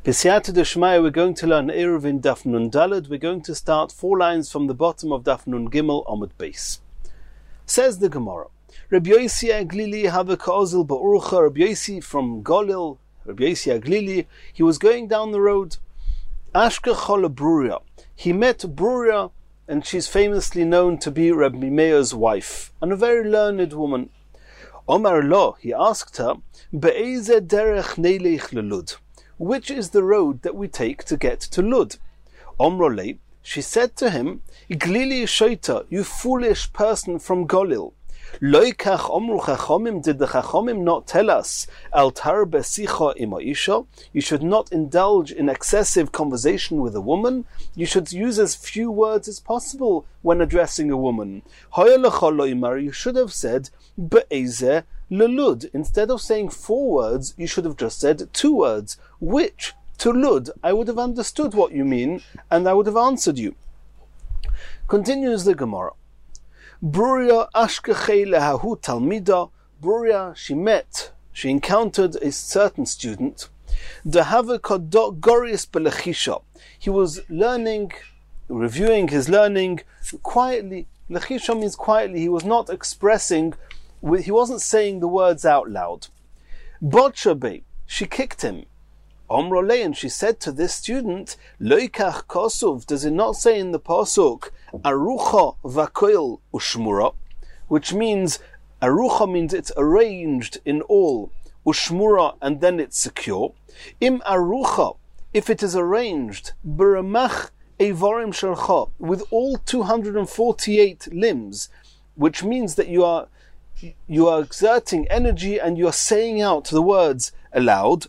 B'siyata d'shmaya, we're going to learn Eruv in Daf Nun Daled. We're going to start 4 lines from the bottom of Daf Nun Gimel Amud Beis. Says the Gemara, Rabbi Yosi Aglili have ka'ozil ba'urucha. Rabbi Yosi from Golil, Rabbi Yosi Aglili, he was going down the road. Ashka chola Bruria. He met Bruria, and she's famously known to be Rabbi Meir's wife, and a very learned woman. Omar lo, he asked her, Be'eze derech neilech lelud. Which is the road that we take to get to Lud? Omrole, she said to him, Glili shoita, you foolish person from Golil. Loikach omru chachomim, did the chachomim not tell us, al tarbe sicha ima isha, you should not indulge in excessive conversation with a woman, you should use as few words as possible when addressing a woman. You should have said, be'ezeh lelud. Instead of saying 4 words, you should have just said 2 words. Which, to lud, I would have understood what you mean, and I would have answered you. Continues the Gemara. Bruria ashkechei lehahu talmida. Bruria, she encountered a certain student. Dehave kodot gorius belechisha. He was reviewing his learning quietly. Lechisha means quietly. He was not expressing, he wasn't saying the words out loud. Botchabe, she kicked him. Omrole, and she said to this student, Loikach kosuv, does it not say in the pasuk, Arucha vakoil ushmura, which means, Arucha means it's arranged in all, ushmura, and then it's secure. Im Arucha, if it is arranged, Beramach evorim shalcha, with all 248 limbs, which means that you are exerting energy and you are saying out the words aloud,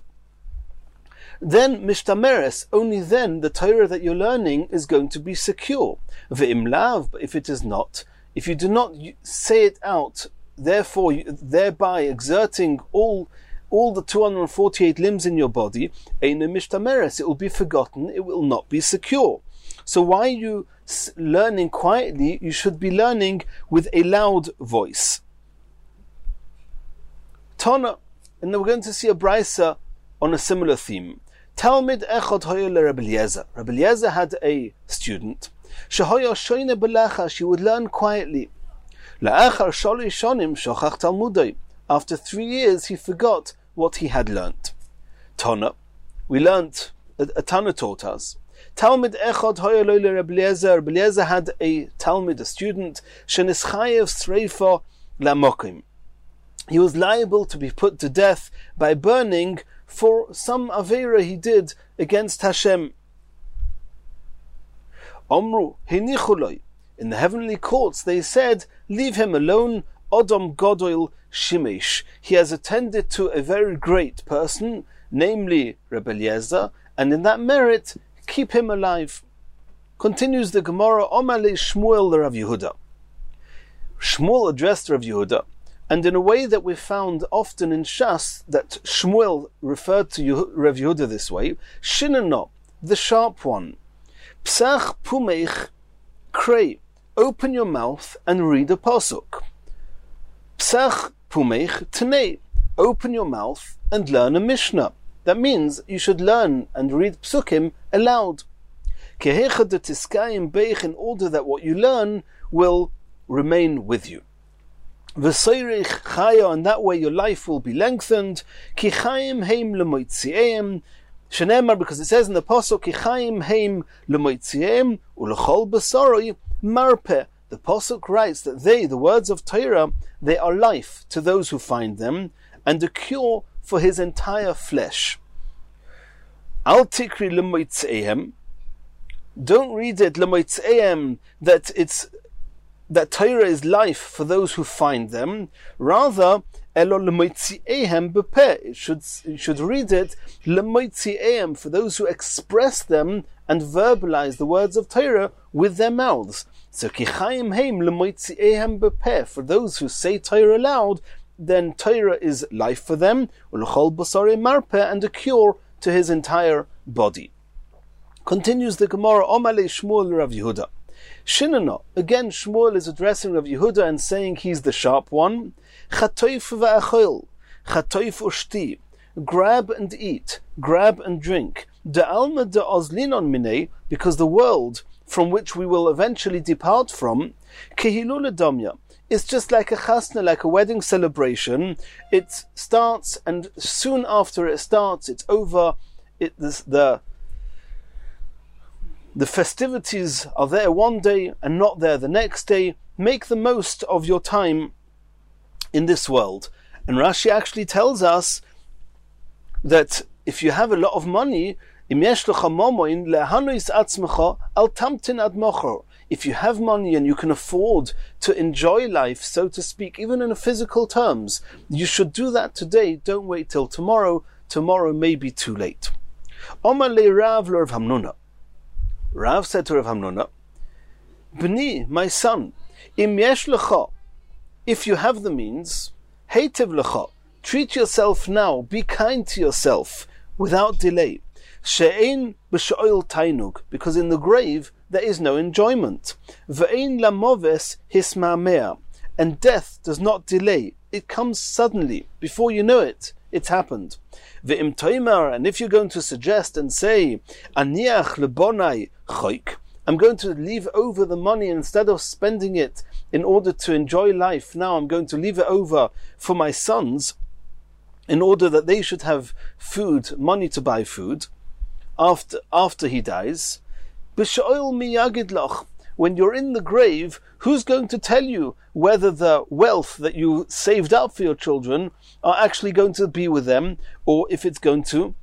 then mishtameres, only then the Torah that you're learning is going to be secure. Ve'im lav, but if it is not, if you do not say it out, therefore thereby exerting all the 248 limbs in your body, eine mishtameres, it will be forgotten, it will not be secure. So why are you learning quietly? You should be learning with a loud voice. Tana, and then we're going to see a brisa on a similar theme. Talmid echad hoya leRabbi Eliezer. Rabbi Eliezer had a student. Shehoya shoyne belacha, she would learn quietly. La'achar sholi shonim shochach talmudai. After 3 years, he forgot what he had learnt. Tana, we learnt, a Tana taught us. Talmid echad hoya lo leRabbi Eliezer. Rabbi Eliezer had a Talmid, a student. Shenischayev sreifa lamokim. He was liable to be put to death by burning for some aveira he did against Hashem. Omru hinichuloi. In the heavenly courts they said, leave him alone, Odom Godoil Shimesh. He has attended to a very great person, namely Rabbi Eliezer, and in that merit, keep him alive. Continues the Gemara, Omale Shmuel Rav Yehuda. Shmuel addressed Rav Yehuda, and in a way that we found often in Shas, that Shmuel referred to Rav Yehuda this way, Shinano, the sharp one. Psach pumeich krei, open your mouth and read a pasuk. Psach pumeich tnei, open your mouth and learn a Mishnah. That means you should learn and read psukim aloud. Kehecha de tiskayim beich, in order that what you learn will remain with you. V'soirich chaya, and that way your life will be lengthened. Ki chayim heim lemoitziim, shenemar, because it says in the pasuk, Ki chayim heim lemoitziim ulechol basaroi marpe. The pasuk writes that they, the words of Torah, they are life to those who find them, and a cure for his entire flesh. Al tikri lemoitziim. Don't read it lemoitziim that Torah is life for those who find them. Rather, elo lemoitzi'ehem bepeh. You should read it lemoitzi'ehem, for those who express them and verbalize the words of Torah with their mouths. So kichayim heim lemoitzi'ehem bepeh, for those who say Torah aloud, then Torah is life for them, ulechol basarei marpeh, and a cure to his entire body. Continues the Gemara, Omale Shmuel Rav Yehuda. Shinana, again Shmuel is addressing Rav Yehuda and saying he's the sharp one. Chatoif va'achol, chatoif ushti, grab and eat, grab and drink. De alma de ozlinon minei, because the world from which we will eventually depart from, kehilula domya, it's just like a chasna, like a wedding celebration. It starts, and soon after it starts, it's over. The festivities are there one day and not there the next day. Make the most of your time in this world. And Rashi actually tells us that if you have a lot of money, if you have money and you can afford to enjoy life, so to speak, even in physical terms, you should do that today. Don't wait till tomorrow. Tomorrow may be too late. Rav said to Rav Hamnuna, Bni, my son, if you have the means, heitiv lecha, treat yourself now, be kind to yourself, without delay. She'ein b'sho'il tainug, because in the grave there is no enjoyment. Ve'ein lamoves hisma'mea, and death does not delay. It comes suddenly, before you know it. It's happened. Ve'im toimar, and if you're going to suggest and say, aniach lebonai choik, I'm going to leave over the money instead of spending it in order to enjoy life. Now I'm going to leave it over for my sons in order that they should have food, money to buy food after he dies. B'sho'il miyagid lach, when you're in the grave, who's going to tell you whether the wealth that you saved up for your children are actually going to be with them, or if it's going to,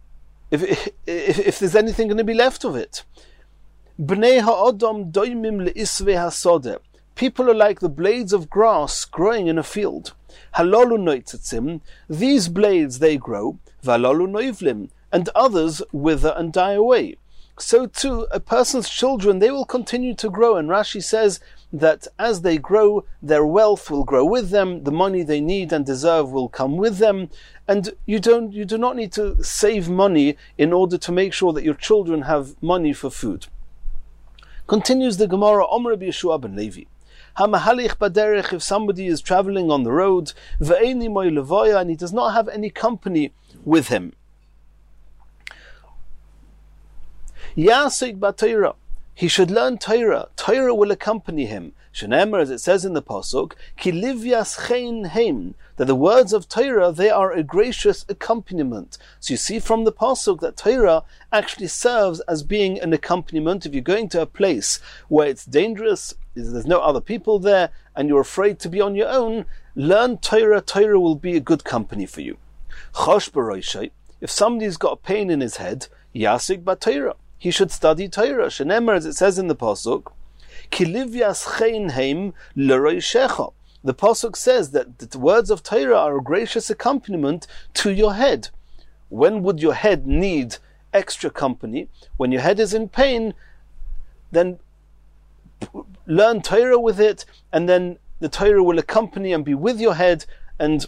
if there's anything going to be left of it? Bnei ha'odom doimim le'isvei hasodeh. People are like the blades of grass growing in a field. Halolu noitzim, these blades they grow, valolu noivlim, and others wither and die away. So too, a person's children, they will continue to grow, and Rashi says that as they grow, their wealth will grow with them, the money they need and deserve will come with them, and you do not need to save money in order to make sure that your children have money for food. Continues the Gemara, Omer Rabbi Yeshua ben Levi. Hamahalich baderech, if somebody is traveling on the road, ve'eni moy levoya, and he does not have any company with him. Yasik b'Torah, he should learn Torah. Torah will accompany him. Shenemer, as it says in the pasuk, ki livyas chein heim, that the words of Torah, they are a gracious accompaniment. So you see from the pasuk that Torah actually serves as being an accompaniment. If you're going to a place where it's dangerous, there's no other people there, and you're afraid to be on your own, learn Torah. Torah will be a good company for you. Chosh b'roishai, if somebody's got a pain in his head, yasik b'Torah, he should study Torah. Shenemer, as it says in the pasuk, ki livyas chein heim l'roishecha. The pasuk says that the words of Torah are a gracious accompaniment to your head. When would your head need extra company? When your head is in pain, then learn Torah with it, and then the Torah will accompany and be with your head, and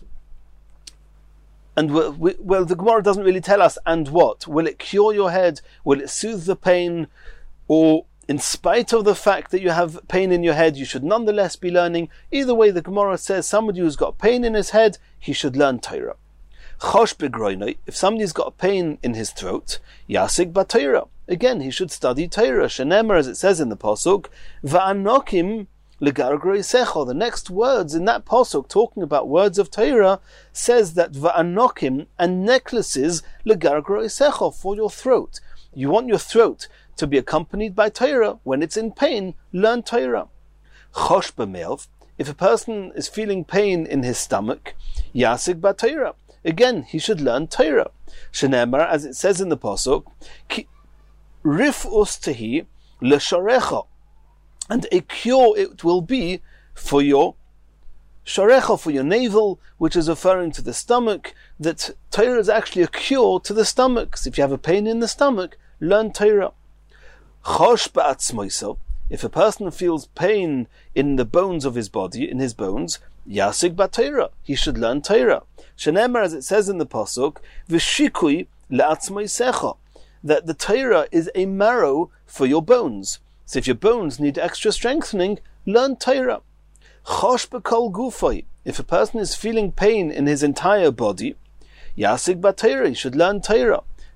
well, the Gemara doesn't really tell us, and what? Will it cure your head? Will it soothe the pain? Or in spite of the fact that you have pain in your head, you should nonetheless be learning? Either way, the Gemara says somebody who's got pain in his head, he should learn Torah. Chosh begroinoi, if somebody's got a pain in his throat, yasik b'Torah, again, he should study Torah. Shenemer, as it says in the pasuk, va'anokim legargroisecho. The next words in that pasuk, talking about words of Torah, says that va'anokim, and necklaces, legargroisecho, for your throat. You want your throat to be accompanied by Torah. When it's in pain, learn Torah. Chosh b'melv, if a person is feeling pain in his stomach, yasik b'Torah, again, he should learn Torah. Shenemar, as it says in the pasuk, rif'us tehi l'sharecha, and a cure it will be for your sharecha, for your navel, which is referring to the stomach, that Torah is actually a cure to the stomach. So if you have a pain in the stomach, learn Torah. Chosh ba'atzmoiso, if a person feels pain in the bones of his body, in his bones, yasik b'Torah, he should learn Torah. Shenemer, as it says in the pasuk, v'shikui le'atzmoisecha, that the Torah is a marrow for your bones. So if your bones need extra strengthening, learn Torah. Chosh b'kol gufay, if a person is feeling pain in his entire body, yasik b'Torah, he should learn Torah.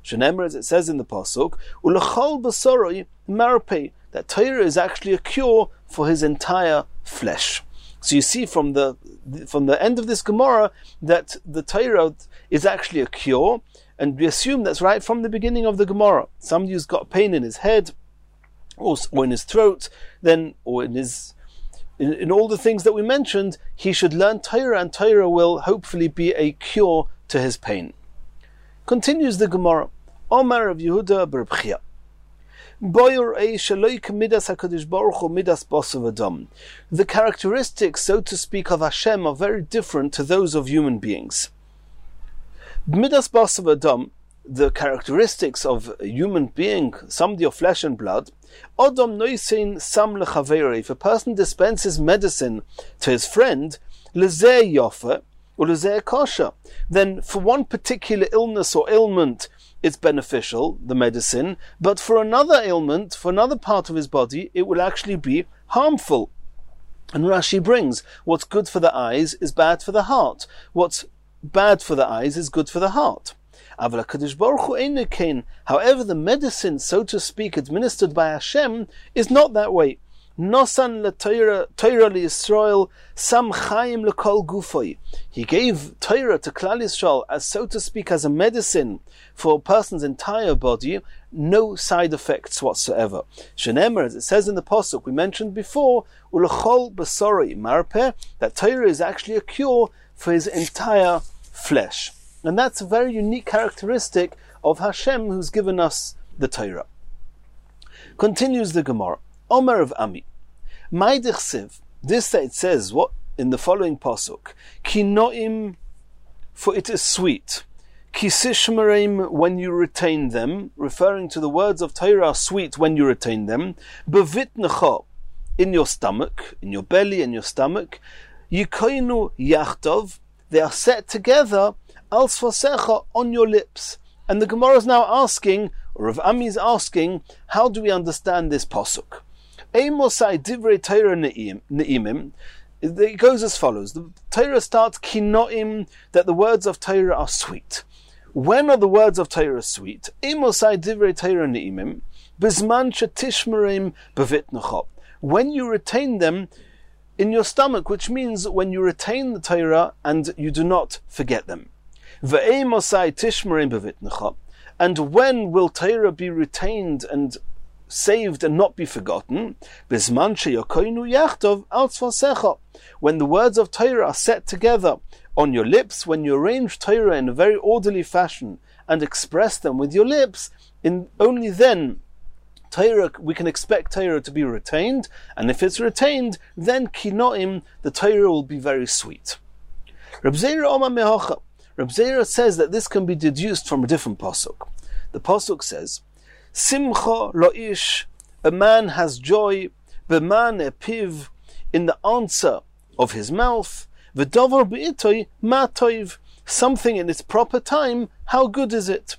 Shenemar, as it says in the pasuk, ulechol basoroi marpei, that Torah is actually a cure for his entire flesh. So you see from the end of this Gemara that the Torah is actually a cure, and we assume that's right from the beginning of the Gemara. Somebody who's got pain in his head, or in his throat, or in all the things that we mentioned, he should learn Torah, and Torah will hopefully be a cure to his pain. Continues the Gemara. Omar of Yehuda bar Bchia. The characteristics, so to speak, of Hashem are very different to those of human beings. Midas basav adam, the characteristics of a human being, somebody of flesh and blood, Adam noisein sam lechaveri, if a person dispenses medicine to his friend, lezeh yofa or lezeh kosher, then for one particular illness or ailment it's beneficial, the medicine, but for another ailment, for another part of his body, it will actually be harmful. And Rashi brings, what's good for the eyes is bad for the heart. What's bad for the eyes is good for the heart. However, the medicine, so to speak, administered by Hashem is not that way. Nosan Torah Yisrael Sam Chaim Lekol Gufoi. He gave Torah to Klal Yisrael as, so to speak, as a medicine for a person's entire body, no side effects whatsoever. Shenemar, as it says in the pasuk we mentioned before, Ulechol Basori Marpeh, that Torah is actually a cure for his entire flesh. And that's a very unique characteristic of Hashem, who's given us the Torah. Continues the Gemara. Omer of Ami. Maidich Siv. This it says what in the following pasuk. Ki noim, for it is sweet. Ki sishmerim, when you retain them, referring to the words of Torah are sweet when you retain them. Bevitnecha, in your stomach, in your belly, in your stomach. Yikoinu yachtov, they are set together, al sfasecha, on your lips. And the Gemara is now asking, or Rav Ami is asking, how do we understand this pasuk? Eimosai divrei Torah ne'imim. It goes as follows. The Torah starts kinoim, that the words of Torah are sweet. When are the words of Torah sweet? Eimosai divrei Torah ne'imim, bizman shetishmerim bevitnecha. When you retain them in your stomach, which means when you retain the Torah and you do not forget them. Ve'eimosai tishmerim bevitnecha. And when will Torah be retained and saved and not be forgotten? Bisman sheyokoinu yachtov al tzvasecha. When the words of Torah are set together on your lips, when you arrange Torah in a very orderly fashion and express them with your lips, only then Torah, we can expect Torah to be retained, and if it's retained, then kinoim, the Torah will be very sweet. Reb Zera Omar Mehocha. Reb Zera says that this can be deduced from a different pasuk. The pasuk says, Simcha lo'ish, a man has joy, b'man epiv, in the answer of his mouth, v'davar b'itoi ma toiv, something in its proper time, how good is it?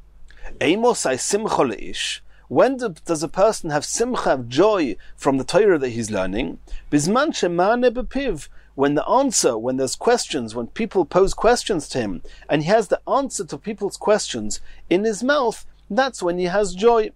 Eimosai simcha lo'ish, when does a person have simcha, have joy from the Torah that he's learning? Bizman shemane b'piv, when there's questions, when people pose questions to him, and he has the answer to people's questions in his mouth, that's when he has joy.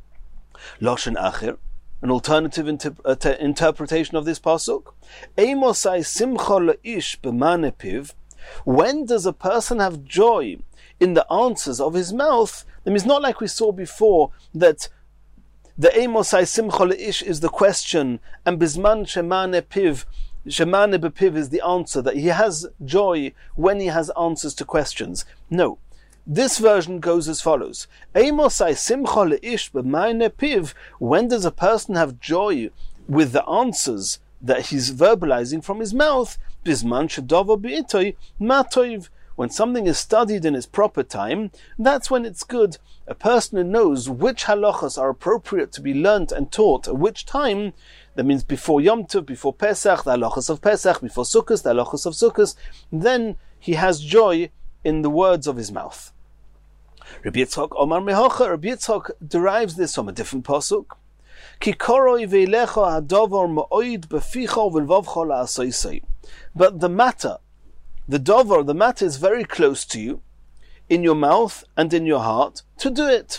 Loshen Acher, an alternative interpretation of this pasuk. Eimosai simcha le'ish b'mane piv. When does a person have joy in the answers of his mouth? That means not like we saw before, that the Eimosai simcha le'ish is the question, and bisman shemane piv, shemane b'piv is the answer, that he has joy when he has answers to questions. No. This version goes as follows. Eimosai simcha le'ish b'mayne piv. When does a person have joy with the answers that he's verbalizing from his mouth? Bisman shedava b'itoi ma toiv. When something is studied in its proper time, that's when it's good. A person who knows which halachas are appropriate to be learnt and taught at which time, that means before Yom Tov, before Pesach, the halachas of Pesach, before Sukkot, the halachas of Sukkot, then he has joy in the words of his mouth. Rabbi Yitzchok Omar Mehocha. Rabbi Yitzchok derives this from a different pasuk. Ki koroi veilecha hadovar ma'oid beficha v'lvavcha la'asoisei. But the matter is very close to you. in your mouth and in your heart, to do it.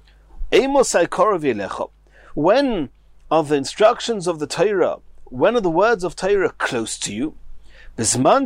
When are the instructions of the Torah, when are the words of Torah close to you? When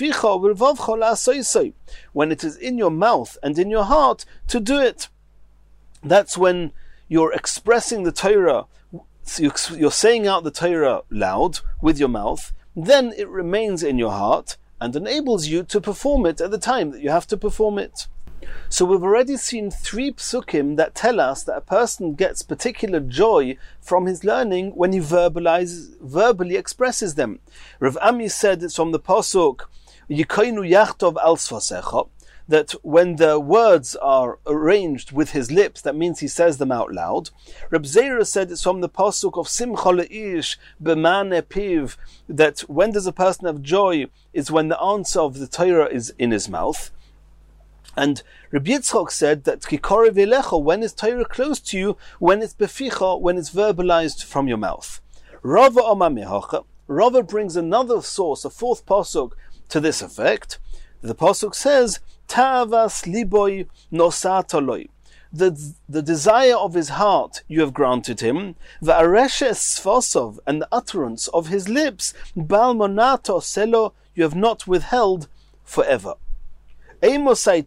it is in your mouth and in your heart, to do it. That's when you're expressing the Torah, you're saying out the Torah loud with your mouth, then it remains in your heart and enables you to perform it at the time that you have to perform it. So we've already seen 3 psukim that tell us that a person gets particular joy from his learning when he verbally expresses them. Rav Ami said it's from the pasuk Yikainu Yachtov al Sfasecha, that when the words are arranged with his lips, that means he says them out loud. Reb Zera said it's from the pasuk of Simcha Leish B'mane Piv, that when does a person have joy is when the answer of the Torah is in his mouth. And Rabbi Yitzchok said that Kikorev Elecha, when is Torah close to you, when it's beficha, when it's verbalized from your mouth. Rava Omar Mehacha, Rava brings another source, a 4th pasuk to this effect. The pasuk says, Ta'avas liboy nosatoloi, the desire of his heart you have granted him, va'areshes sfosov, and the utterance of his lips, bal monato selo, you have not withheld forever. When is the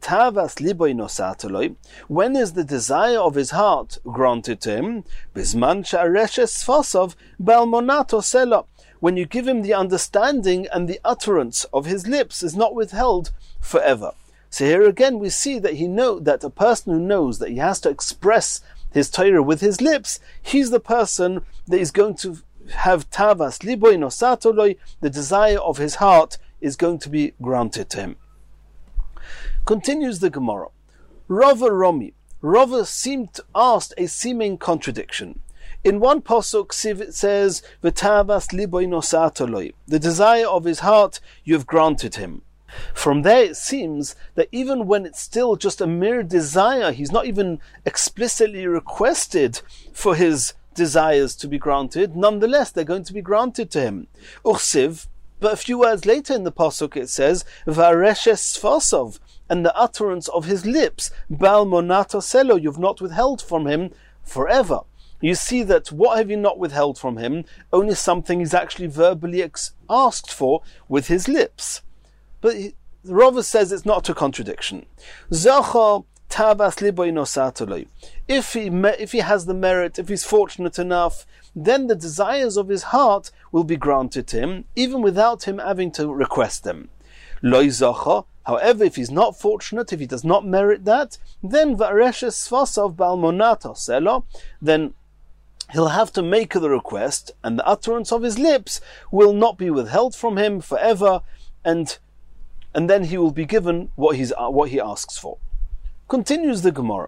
desire of his heart granted to him? When you give him the understanding and the utterance of his lips is not withheld forever. So here again we see that a person who knows that he has to express his Torah with his lips, he's the person that is going to have tavas liboy nosatoloi, the desire of his heart is going to be granted to him. Continues the Gemara. Rava Romi. Rava seemed asked a seeming contradiction. In one pasuk it says, "V'tavas liboy nosatoloi," the desire of his heart you have granted him. From there it seems that even when it's still just a mere desire, he's not even explicitly requested for his desires to be granted, nonetheless they're going to be granted to him. Uchsiv, but a few words later in the pasuk it says, "V'areshes sfosov," and the utterance of his lips, Bal monato selo, you've not withheld from him forever. You see that what have you not withheld from him? Only something he's actually verbally asked for with his lips. But Rava says it's not a contradiction. Zacha tavas liboy nosatoloi. If he has the merit, if he's fortunate enough, then the desires of his heart will be granted to him, even without him having to request them. Loi zacha. However, if he's not fortunate, if he does not merit that, then va'areshes sfasav bal monato selo, then he'll have to make the request, and the utterance of his lips will not be withheld from him forever, and then he will be given what he asks for. Continues the Gemara.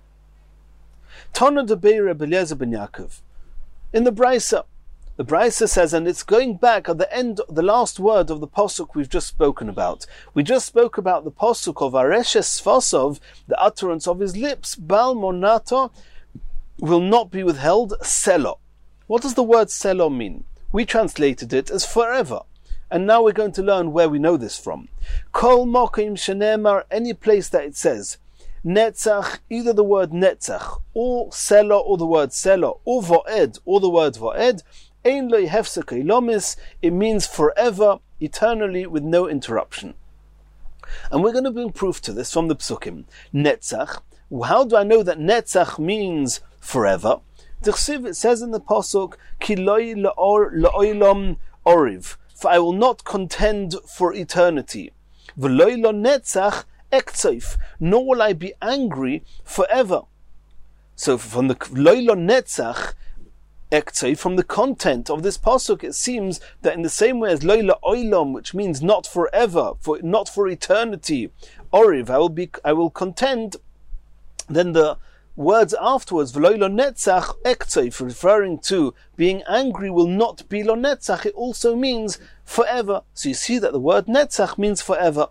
Tana de Beir Rebbe Eliezer ben Yaakov. In the Brisa says, and it's going back at the end, the last word of the pasuk we've just spoken about. We just spoke about the pasuk of Areshes Sfasov, the utterance of his lips, Bal Monato, will not be withheld, Selo. What does the word Selo mean? We translated it as forever. And now we're going to learn where we know this from. Kol Mokim Shenemar, any place that it says, Netzach, either the word Netzach, or Selo, or the word Selo, or Vo'ed, or the word Vo'ed, Ein lo hefsek ilomis, it means forever, eternally, with no interruption. And we're going to bring proof to this from the psukim. Netzach. How do I know that Netzach means forever? It says in the pasuk, Ki loi la'olam oriv, for I will not contend for eternity. V'loi lo netzach ektsoif, nor will I be angry forever. So from the loi lo netzach, from the content of this pasuk, it seems that in the same way as loila oilam, which means not forever, not for eternity, oriv, I will contend. Then the words afterwards, v'loila netzach ektzef, referring to being angry, will not be lo netzach. It also means forever. So you see that the word netzach means forever.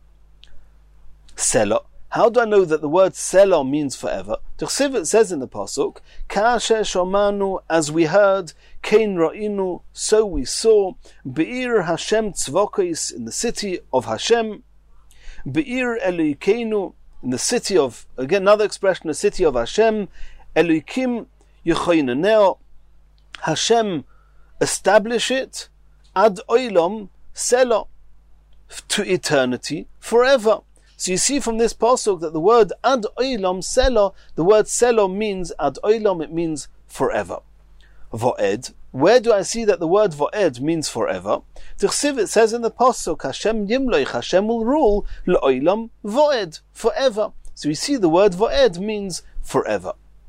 Selo. How do I know that the word Selo means forever? It says in the pasuk, Kasher shomanu, as we heard, Kein ra'inu, so we saw, Be'ir Hashem tzvokis, in the city of Hashem, Be'ir Elokeinu, in the city of, again, another expression, the city of Hashem, Elokim Yechoineneo, Hashem establish it, ad oilam selo, to eternity, forever. So you see from this pasuk that the word ad oilam selo, the word selo means ad oilam, it means forever. Vo'ed, where do I see that the word vo'ed means forever? T'chsiv, it says in the pasuk, Hashem yimloich, Hashem will rule, le'oilam vo'ed, forever. So we see the word vo'ed means forever.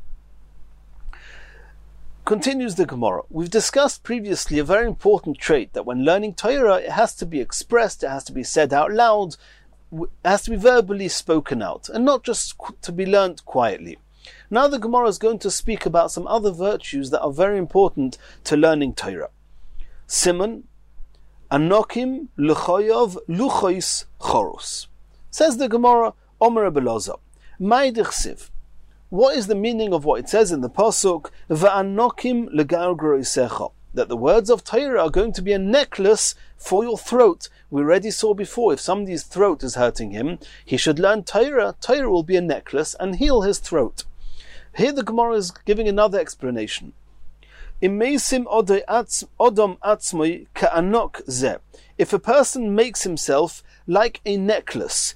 Continues the Gemara. We've discussed previously a very important trait, that when learning Torah, it has to be expressed, it has to be said out loud, it has to be verbally spoken out, and not just to be learnt quietly. Now the Gemara is going to speak about some other virtues that are very important to learning Torah. Simon, Anokim Luchoyov Luchois Choros. Says the Gemara, Omer Beloza, Maidichsiv. What is the meaning of what it says in the pasuk, Va'anokim legargroisecha, that the words of Torah are going to be a necklace for your throat? We already saw before, if somebody's throat is hurting him, he should learn Torah. Torah will be a necklace and heal his throat. Here the Gemara is giving another explanation. Imeisim odom atzmoi ka'anok zeh. If a person makes himself like a necklace,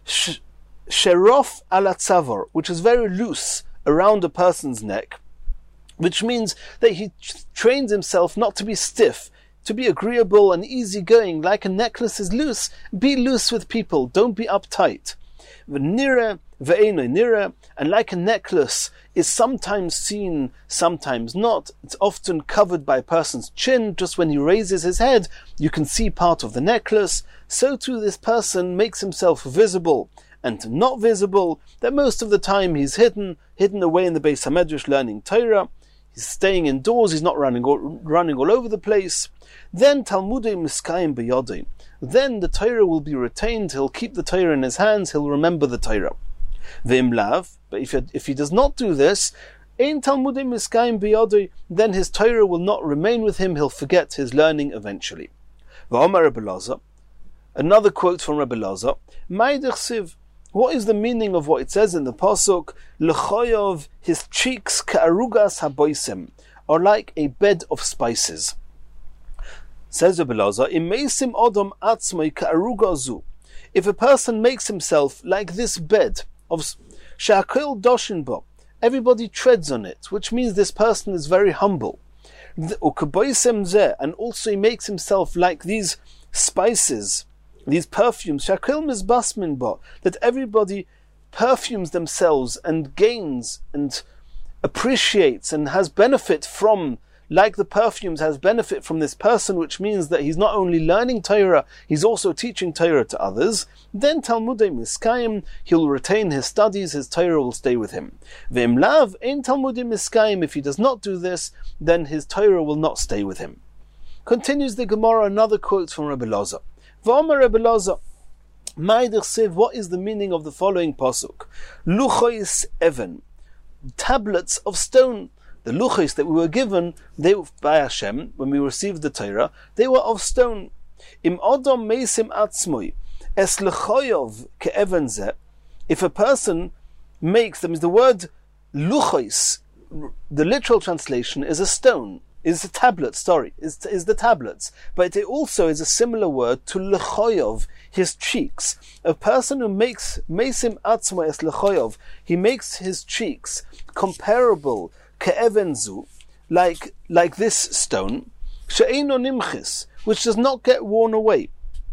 sherof ala tzavor, which is very loose around a person's neck, which means that he trains himself not to be stiff, to be agreeable and easygoing. Like a necklace is loose, be loose with people, don't be uptight. V'nira ve'eno nira, and like a necklace is sometimes seen, sometimes not. It's often covered by a person's chin. Just when he raises his head, you can see part of the necklace. So too this person makes himself visible and not visible, that most of the time he's hidden away in the Beis HaMedrash learning Torah. He's staying indoors, he's not running all over the place. Then Talmudei Miskayim B'yodei. Then the Torah will be retained, he'll keep the Torah in his hands, he'll remember the Torah. V'im lav, but if he does not do this, Ein Talmudei Miskayim B'yodei, then his Torah will not remain with him, he'll forget his learning eventually. V'omar Rebbe Loza, another quote from Rebbe Loza, Ma'idich Siv, what is the meaning of what it says in the pasuk? L'choyov, his cheeks ka'arugas haboisem, are like a bed of spices. Says Rebbe Loza, Imeisim odom atzmoi ka'arugazu. If a person makes himself like this bed of she'akol doshin bo, everybody treads on it, which means this person is very humble. Ukaboisem zeh, and also he makes himself like these spices, these perfumes, shakil mizbasmin ba, that everybody perfumes themselves and gains and appreciates and has benefit from, like the perfumes has benefit from this person, which means that he's not only learning Torah, he's also teaching Torah to others. Then Talmudei Miskayim, he'll retain his studies, his Torah will stay with him. V'im lav ein Talmudei Miskayim, if he does not do this, then his Torah will not stay with him. Continues the Gemara, another quote from Rebbe Loza. V'omer Rebbe Loza, Ma'idich Siv, what is the meaning of the following pasuk? Luchois even, tablets of stone. The luchos that we were given, they by Hashem, when we received the Torah, they were of stone. Im odom meisim atzmoi, es lechoyov ke'even zeh. If a person makes, that means the word luchos, the literal translation is a stone, is a tablet, is the tablets. But it also is a similar word to lechoyov, his cheeks. A person who makes meisim atzmoi es lechoyov, he makes his cheeks comparable ke'evenzu, like this stone, she'eino nimchis, which does not get worn away.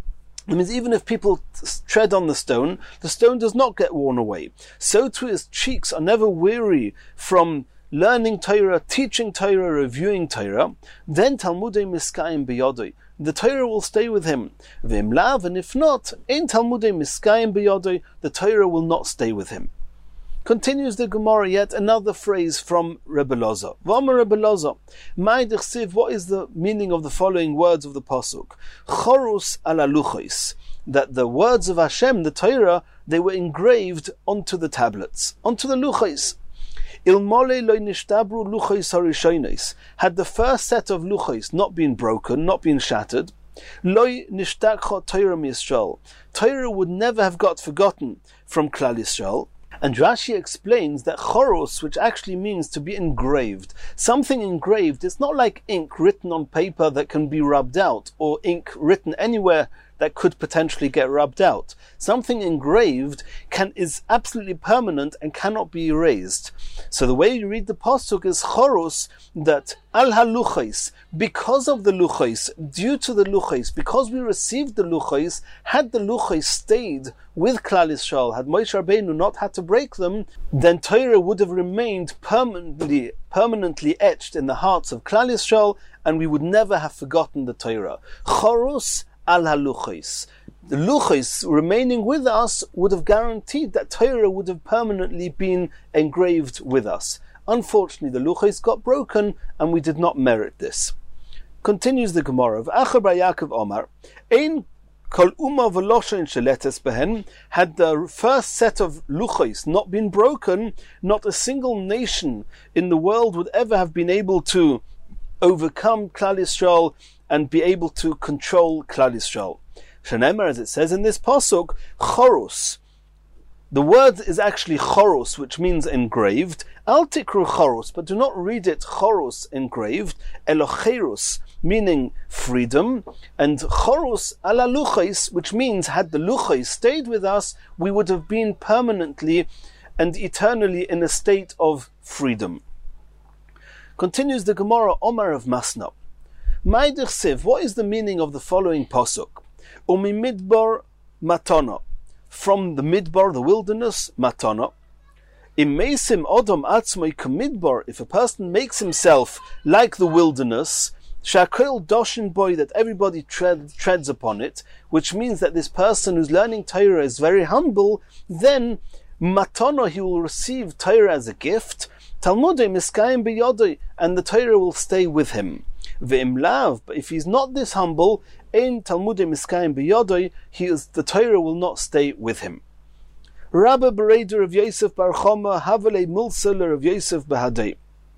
It means even if people tread on the stone does not get worn away. So too his cheeks are never weary from learning Torah, teaching Torah, reviewing Torah. Then Talmudei Miskayim B'yodoi, the Torah will stay with him. V'im lav, and if not, ein Talmudei Miskayim B'yodoi, the Torah will not stay with him. Continues the Gemara, yet another phrase from Rebbe Loza. V'omer Rebbe Loza, Ma'idich Siv, what is the meaning of the following words of the pasuk? Chorus ala luchos, that the words of Hashem, the Torah, they were engraved onto the tablets, onto the luchos. Ilmole lo nishtabru luchos harishonos, had the first set of luchos not been broken, not been shattered, Loi nishtakcha Torah miYisrael. Torah would never have got forgotten from Klal Yisrael. And Rashi explains that choros, which actually means to be engraved, something engraved, it's not like ink written on paper that can be rubbed out, or ink written anywhere that could potentially get rubbed out. Something engraved is absolutely permanent and cannot be erased. So the way you read the pasuk is choros, that al haluchais, because of the luchais, due to the luchais, because we received the luchais, had the luchais stayed with Klal Yisrael, had Moshe Rabbeinu not had to break them, then Torah would have remained permanently etched in the hearts of Klal Yisrael, and we would never have forgotten the Torah. Choros al haluchais. The luchais remaining with us would have guaranteed that Torah would have permanently been engraved with us. Unfortunately, the luchais got broken, and we did not merit this. Continues the Gemara. V'achar bar Yaakov Omar, ein kol uma v'loshen sheletes behen. Had the first set of luchais not been broken, not a single nation in the world would ever have been able to overcome Klal Yisrael and be able to control Klal Yisrael. Shenemar, as it says in this pasuk, choros. The word is actually choros, which means engraved. Al tikru choros, but do not read it choros, engraved. Elocherus, meaning freedom. And choros ala luchais, which means had the luchais stayed with us, we would have been permanently and eternally in a state of freedom. Continues the Gemara, Omar of Masna. Ma'idich Siv, what is the meaning of the following pasuk? Umi midbar matana. From the midbar, the wilderness, matana. Im meisim odom atzmoi kamidbar, if a person makes himself like the wilderness, shakol doshin boy, that everybody treads upon it, which means that this person who's learning Torah is very humble, then matana, he will receive Torah as a gift, talmudei miskayim biyodoi, and the Torah will stay with him. Ve'im lav, but if he's not this humble, ein talmudei miskayim biyodoi, the Torah will not stay with him. Rabba Bereder of Yosef Bar Choma Havale Mulsel of Yosef Bahadei.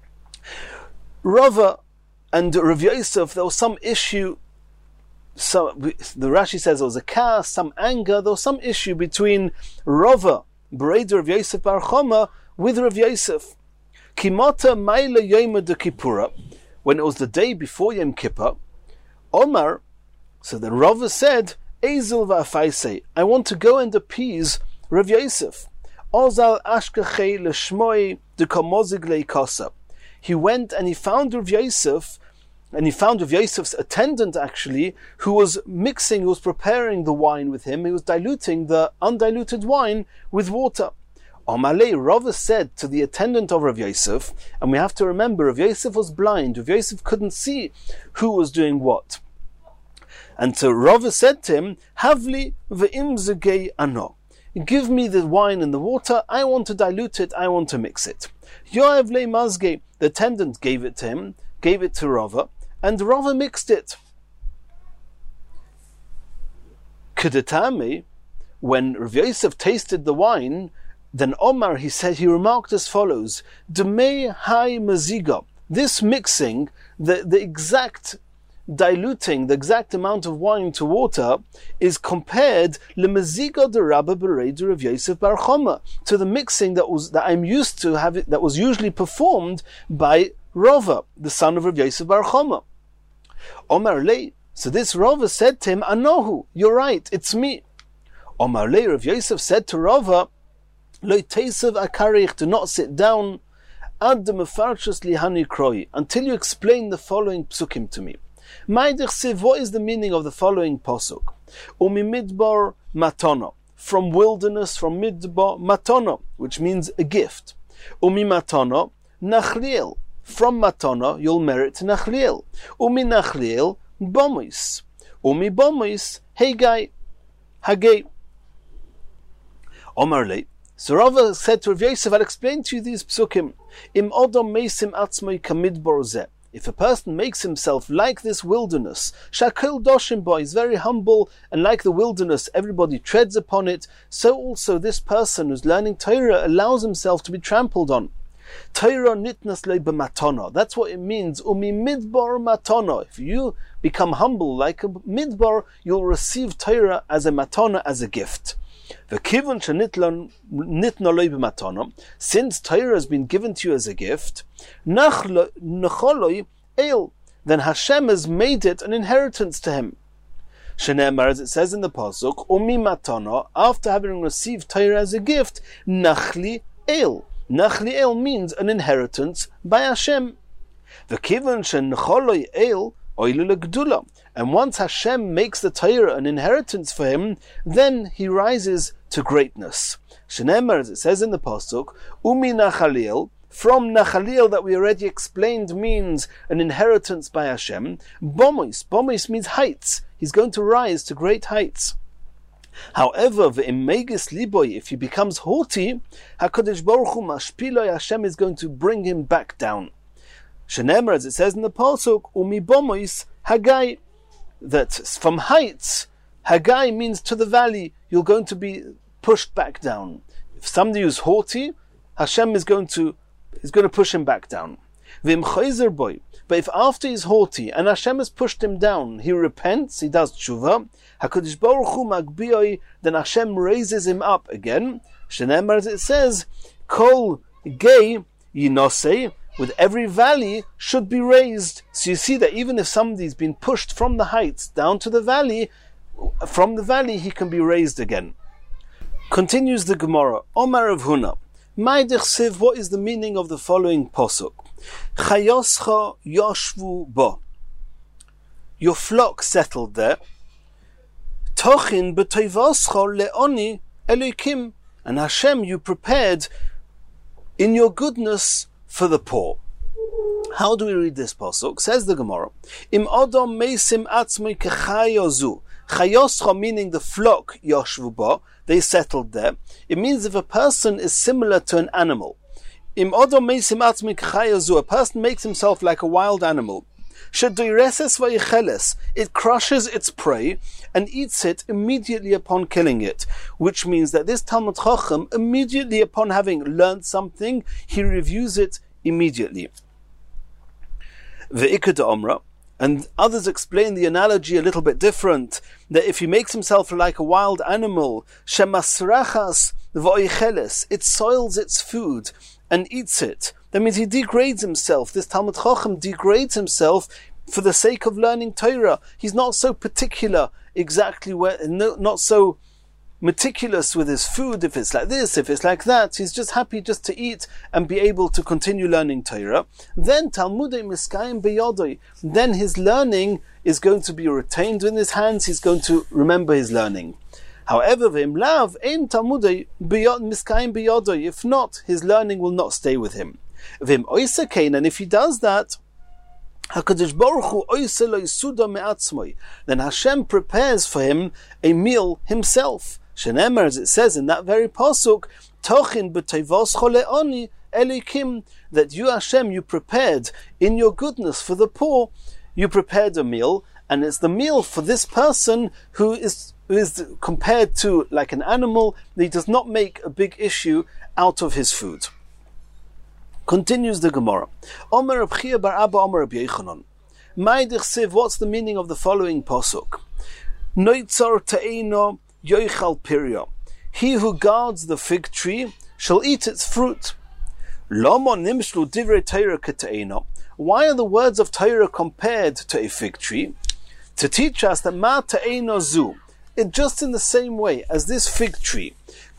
Rava and Rav Yosef, there was some issue. So the Rashi says there was a chaos, some anger. There was some issue between Rava Bereder of Yosef Bar Choma with Rav Yosef. Kimata Maila Yoma de Kippura, when it was the day before Yom Kippur, Omar, so the Rava said, Ezel va'afaisei, I want to go and appease Rav Yosef. Ozal ashkachei l'shmoi de kamozig leikasa. He went and he found Rav Yosef, and he found Rav Yosef's attendant actually, who was preparing the wine with him. He was diluting the undiluted wine with water. Amalei, Rava said to the attendant of Rav Yosef, and we have to remember, Rav Yosef was blind. Rav Yosef couldn't see who was doing what. And so Rava said to him, Havli ve'imzegei ano. Give me the wine and the water, I want to dilute it, I want to mix it. Yoav le mazge, the attendant gave it to him, gave it to Rava, and Rava mixed it. Kedetame, when Rav Yosef tasted the wine, then Omar, he remarked as follows, Demei hai maziga, this mixing, the exact diluting, the exact amount of wine to water, is compared lemaziga de Rabba Bereder of Yosef Bar Choma, to the mixing that I'm used to have, that was usually performed by Rava, the son of Rav Yosef Bar Choma. Omar lei, so this Rava said to him, Anohu, you're right, it's me. Omar lei, Rav Yosef said to Rava, Loi teisav akarich, do not sit down, ad de mefarshas lihani kroi, until you explain the following psukim to me. Ma'idich siv, what is the meaning of the following pasuk? Umi midbar matana, from wilderness, from midbar matana, which means a gift. Umi matana nachliel, from matana you'll merit nachliel. Umi nachliel bomis, umi bomis hagei. Omar lei. So Rava said to Rav Yosef, I'll explain to you these psukim. Im odom meisim atzmoi kamidbar zeh. If a person makes himself like this wilderness, shakil doshim bo, is very humble, and like the wilderness, everybody treads upon it, so also this person who's learning Torah allows himself to be trampled on. Torah nitnas le b'matana. That's what it means. Umi midbar matana. If you become humble like a midbar, you'll receive Torah as a matana, as a gift. V'kivon shenitna le b'matana. Since Torah has been given to you as a gift, nacholoi eil. Then Hashem has made it an inheritance to him. Shenemar, as it says in the pasuk, Umi matana. After having received Torah as a gift, nachli eil. Nachli el means an inheritance by Hashem. V'kivan shenacholoi el oilu legdula. And once Hashem makes the Torah an inheritance for him, then he rises to greatness. Shenemar, as it says in the pasuk, Umi nachaliel. From nachaliel, that we already explained, means an inheritance by Hashem. Bomois. Bomois means heights. He's going to rise to great heights. However, if he becomes haughty, HaKadosh Baruch Hu mashpiloi, Hashem is going to bring him back down. Shenemar, as it says in the pasuk, Umi bomois hagai, that from heights, hagai means to the valley, you're going to be pushed back down. If somebody who's haughty, Hashem is going to push him back down. V'im chayzer boy. But if after he's haughty and Hashem has pushed him down, he repents, he does tshuva, HaKadosh Baruch Hu magbioi, then Hashem raises him up again. Shenemar, as it says, Kol gei yinosei, with every valley should be raised. So you see that even if somebody's been pushed from the heights down to the valley, from the valley he can be raised again. Continues the Gemara, Omar Rav Huna, Ma'idich Siv, what is the meaning of the following posuk? Chayoscha yoshvu bo. Your flock settled there. Tochin b'toivoscha leoni elokim. And Hashem, you prepared in your goodness for the poor. How do we read this pasuk? Says the Gemara, Im odom meisim atzmoi kechayozu. Chayoscha meaning the flock, yoshvu bo, they settled there. It means if a person is similar to an animal. Im odom meisim atzmoi kechayozu, a person makes himself like a wild animal. Shedoireses vayicheles, it crushes its prey and eats it immediately upon killing it, which means that this Talmud Chacham, immediately upon having learned something, he reviews it immediately. Ve'ikad Omra, and others explain the analogy a little bit different, that if he makes himself like a wild animal, shemasrachas vayicheles, it soils its food and eats it. That means he degrades himself. This Talmud Chacham degrades himself for the sake of learning Torah. He's not so particular exactly not so meticulous with his food, if it's like this, if it's like that. He's just happy just to eat and be able to continue learning Torah. Then Talmudei miskayim beyodoi. Then his learning is going to be retained in his hands. He's going to remember his learning. However, if not, his learning will not stay with him. And if he does that, then Hashem prepares for him a meal himself. Shenemar, as it says in that very pasuk, that you, Hashem, you prepared in your goodness for the poor, you prepared a meal, and it's the meal for this person who is compared to like an animal. He does not make a big issue out of his food. Continues the Gemara. Omer Reb Chia bar Abba Omer Reb Yochanan. Ma'idich Siv, what's the meaning of the following pasuk? Noitzar te'eno yoichal pirya. He who guards the fig tree shall eat its fruit. Lomo nimshlu divrei Torah kete'eno. Why are the words of Torah compared to a fig tree? To teach us that ma te'eno zu, it just in the same way as this fig tree,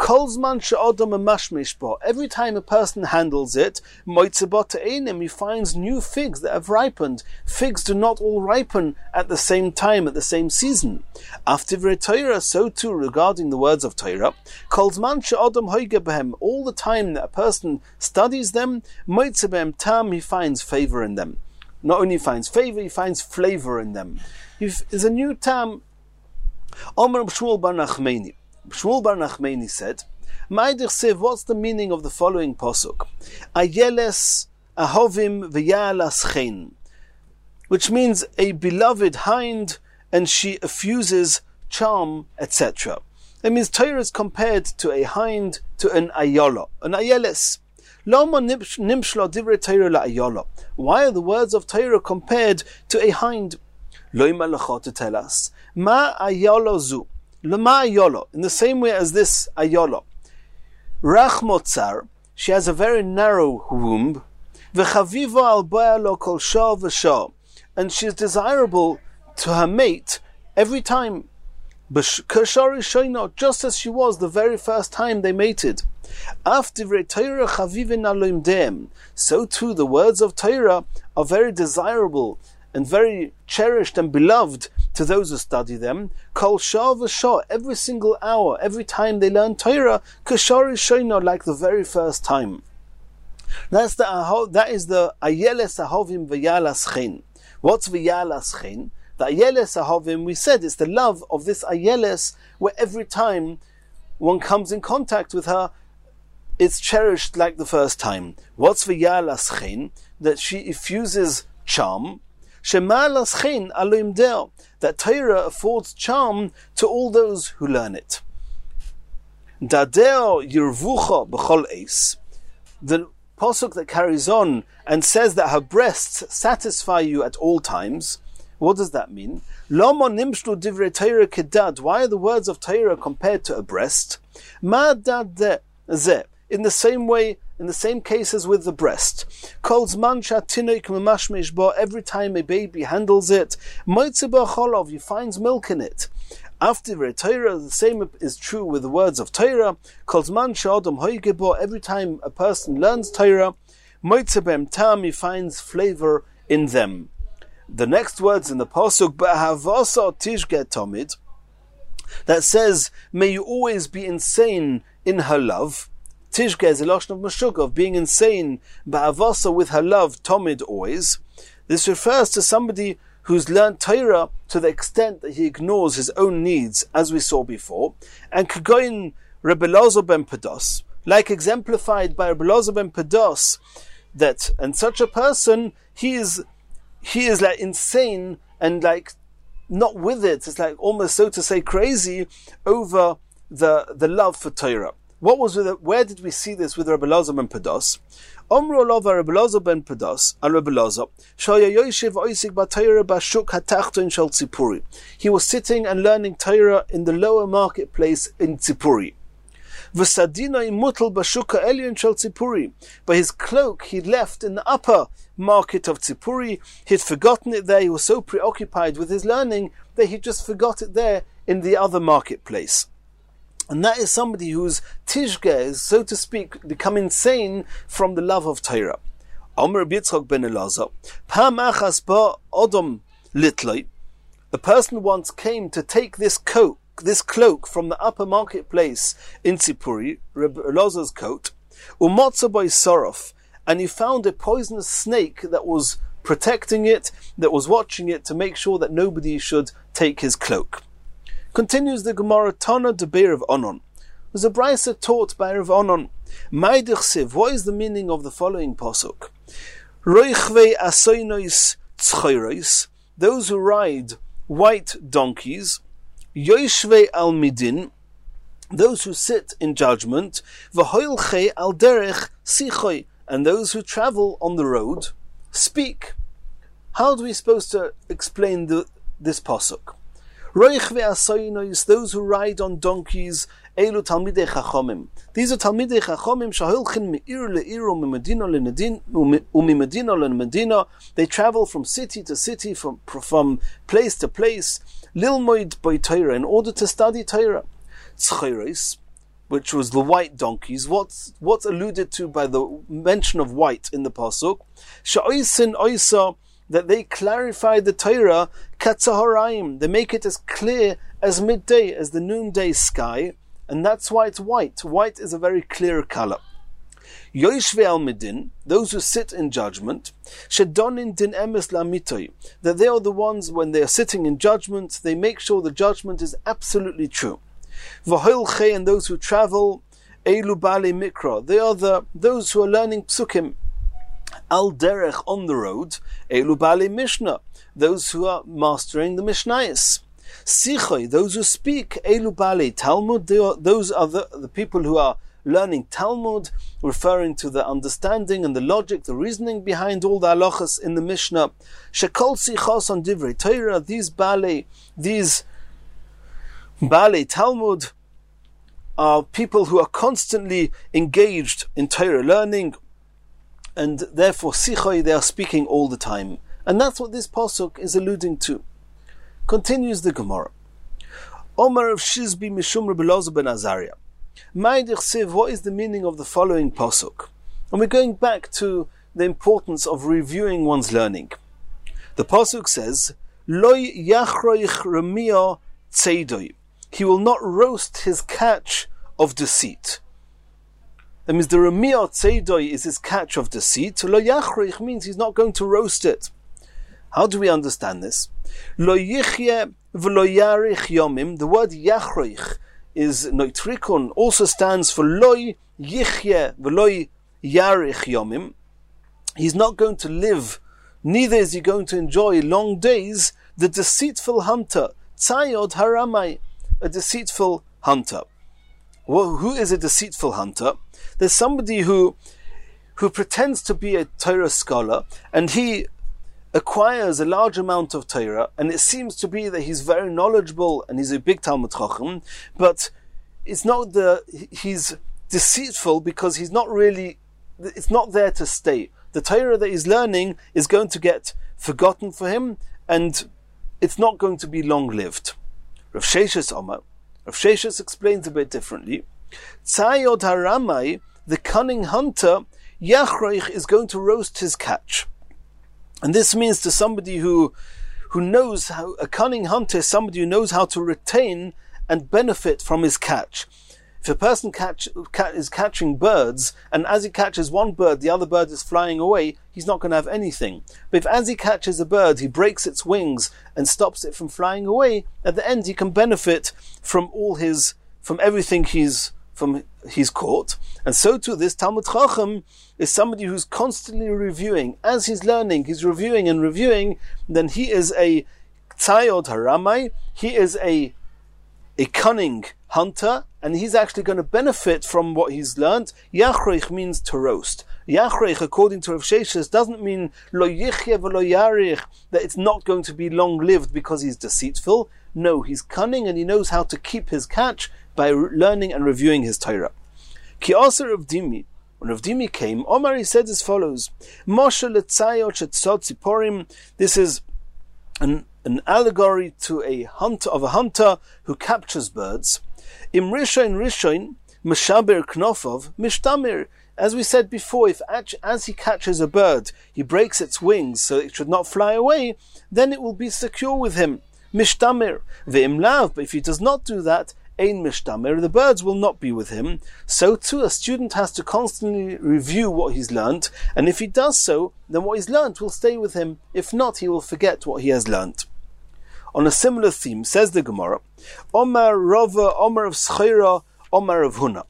every time a person handles it, he finds new figs that have ripened. Figs do not all ripen at the same time, at the same season. After Torah, so too regarding the words of Torah, all the time that a person studies them, he finds favor in them. Not only finds favor, he finds flavor in them. There's a new tam. Omer Shmuel bar Nachmani. Shmuel bar Nachmani said, Ma'idich Siv, what's the meaning of the following pasuk? Ayeles ahovim v'yalas chen, which means a beloved hind, and she effuses charm, etc. That means Torah is compared to a hind, to an ayola, an ayeles. Lama nimshla divrei Torah la'ayala. Why are the words of Torah compared to a hind? Loima lecha, to tell us. Ma ayala zu. Lama ayala. In the same way as this ayala. Rach motzar. She has a very narrow womb. V'chaviva al ba'alo kol shah v'shah. And she is desirable to her mate every time. Just as she was the very first time they mated. So too the words of Torah are very desirable and very cherished and beloved to those who study them. Kol shah v'shah, every single hour, every time they learn Torah, kashari shoina, like the very first time. That is the ayeles ahovim v'yalas chen. What's v'yalas chen? The ayeles ahovim, we said, is the love of this ayeles, where every time one comes in contact with her, it's cherished like the first time. What's v'yalas chen? That she effuses charm. Shemalas chen aloim der, that Torah affords charm to all those who learn it. Dader yirvucha b'chol eis. The pasuk that carries on and says that her breasts satisfy you at all times. What does that mean? Lama nimshlu divrei Torah kedad. Why are the words of Torah compared to a breast? Ma dad zeh. In the same way, in the same case as with the breast. Kol zman shatinoik memashmesh bo. Every time a baby handles it, moitze ba cholov, he finds milk in it. After Torah, the same is true with the words of Torah. Kol zman shadam hoige bo. Every time a person learns Torah, moitze bem tam, he finds flavor in them. The next words in the pasuk, ba'havasa tishge tomid, that says, may you always be insane in her love. Tishge is a lashon of mashuk, of being insane, ba'havasa, with her love, tomid, always. This refers to somebody who's learned Torah to the extent that he ignores his own needs, as we saw before, and kagoin Rebbe Elazar ben Pados, like exemplified by Rebbe Elazar ben Pados, that, and such a person, he is like insane and like not with it. It's like almost, so to say, crazy over the love for Torah. What was with it? Where did we see this with Rebbe Elazar ben Pados? Omro lova Rebbe Elazar ben Pados al Rebbe Elazar shaya yoshev oisik b'Torah b'shuk hatachton shel Tzipuri. He was sitting and learning Torah in the lower marketplace in Tzipuri. V'sadina imutal b'shuk ha'elyon shel Tzipuri. But his cloak he left in the upper market of Tzipuri. He'd forgotten it there. He was so preoccupied with his learning that he just forgot it there in the other marketplace. And that is somebody whose tishge is, so to speak, become insane from the love of Torah. Omer Yitzchak ben Elazar, Pam achas ba odom litloi. A person once came to take this cloak from the upper marketplace in Tzipuri, Rebbe Elazar's coat, umotza by sorof, and he found a poisonous snake that was protecting it, that was watching it to make sure that nobody should take his cloak. Continues the Gemara, Tana Deber of Onon. Was a brisa taught by Rav Onon. Maidich Siv, what is the meaning of the following pasuk? Roichvei asoinois tzchoirois, those who ride white donkeys, Yoishvei al midin, those who sit in judgment, V'hoilchei al derech sichoi, and those who travel on the road, speak. How are we supposed to explain this pasuk? Roich ve'asoinois, those who ride on donkeys, elu talmidei chachomim. These are talmidei chachomim shahilchin me'ir le'ir u'mimedina le'medina. They travel from city to city, from place to place, lilmoid by Torah, in order to study Torah. Tzchoiros, which was the white donkeys. What's alluded to by the mention of white in the pasuk? Sha'oisin oisa, that they clarify the Torah, katzahoraim, they make it as clear as midday, as the noonday sky, and that's why it's white. White is a very clear color. Yoishve al midin, those who sit in judgment, shedonin din emes lamitoi, that they are the ones, when they are sitting in judgment, they make sure the judgment is absolutely true. V'hoilche, and those who travel, elu bali mikra, they are those who are learning psukim. Al derech, on the road, elu bali mishnah, those who are mastering the mishnayos. Sichoi, those who speak, elu bali talmud, those are the people who are learning Talmud, referring to the understanding and the logic, the reasoning behind all the halachas in the Mishnah. Shekol sichos on divrei Torah, these Baalei Talmud are people who are constantly engaged in Torah learning, and therefore sichoi, they are speaking all the time. And that's what this pasuk is alluding to. Continues the Gemara. Omar of Shizbi Mishum Rabbi Elazar ben Azariah. What is the meaning of the following pasuk? And we're going back to the importance of reviewing one's learning. The pasuk says, Loi yachroich remia tzeidoi. He will not roast his catch of deceit. That means the remia tzeidoi is his catch of deceit. Lo yachroich means he's not going to roast it. How do we understand this? Lo yichye v'lo yarich yomim. The word yachroich is noitrikon, also stands for loy yichye v'lo yarich yomim. He's not going to live, neither is he going to enjoy long days. The deceitful hunter, tzayod haramai, a deceitful hunter. Well, who is a deceitful hunter? There's somebody who pretends to be a Torah scholar, and he acquires a large amount of Torah, and it seems to be that he's very knowledgeable and he's a big Talmud Chacham, but he's deceitful because it's not there to stay. The Torah that he's learning is going to get forgotten for him, and it's not going to be long-lived. Rav Sheshes Omar. Rav Sheshes explains a bit differently. Tzayod haramai, the cunning hunter, Yachroich is going to roast his catch. And this means to somebody who knows how, a cunning hunter is somebody who knows how to retain and benefit from his catch. If a person is catching birds, and as he catches one bird, the other bird is flying away, he's not going to have anything. But if as he catches a bird, he breaks its wings and stops it from flying away, at the end he can benefit from everything he's caught. And so too, this Talmud Chacham is somebody who's constantly reviewing. As he's learning, he's reviewing and reviewing, then he is a tzayod haramai, he is a cunning hunter, and he's actually going to benefit from what he's learned. Yachroich means to roast. Yachroich, according to Rav Sheshes, doesn't mean lo yichye v'lo yarich, that it's not going to be long-lived because he's deceitful. No, he's cunning and he knows how to keep his catch by learning and reviewing his Torah. Ki aser Rav Dimi, when Rav Dimi came, Omar, he said as follows, Moshe letzayot shetzot ziporim. This is an allegory to a hunter who captures birds. Im rishoin meshaber knofov mishtamir. As we said before, if as he catches a bird, he breaks its wings so it should not fly away, then it will be secure with him. Mishtamir ve'im lav. But if he does not do that, ein mishtamir, the birds will not be with him. So too, a student has to constantly review what he's learnt, and if he does so, then what he's learnt will stay with him. If not, he will forget what he has learnt. On a similar theme, says the Gemara, Omar Rava, Omar of Schira, Omar of Huna.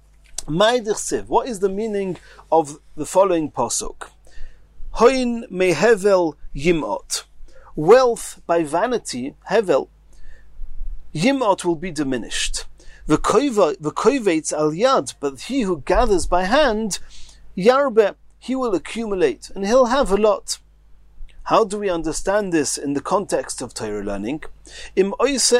What is the meaning of the following pasuk? Hoin me hevel yimot. Wealth by vanity, hevel, yimot will be diminished. V'koivetz al yad, but he who gathers by hand, yarbe, he will accumulate, and he'll have a lot. How do we understand this in the context of Torah learning? If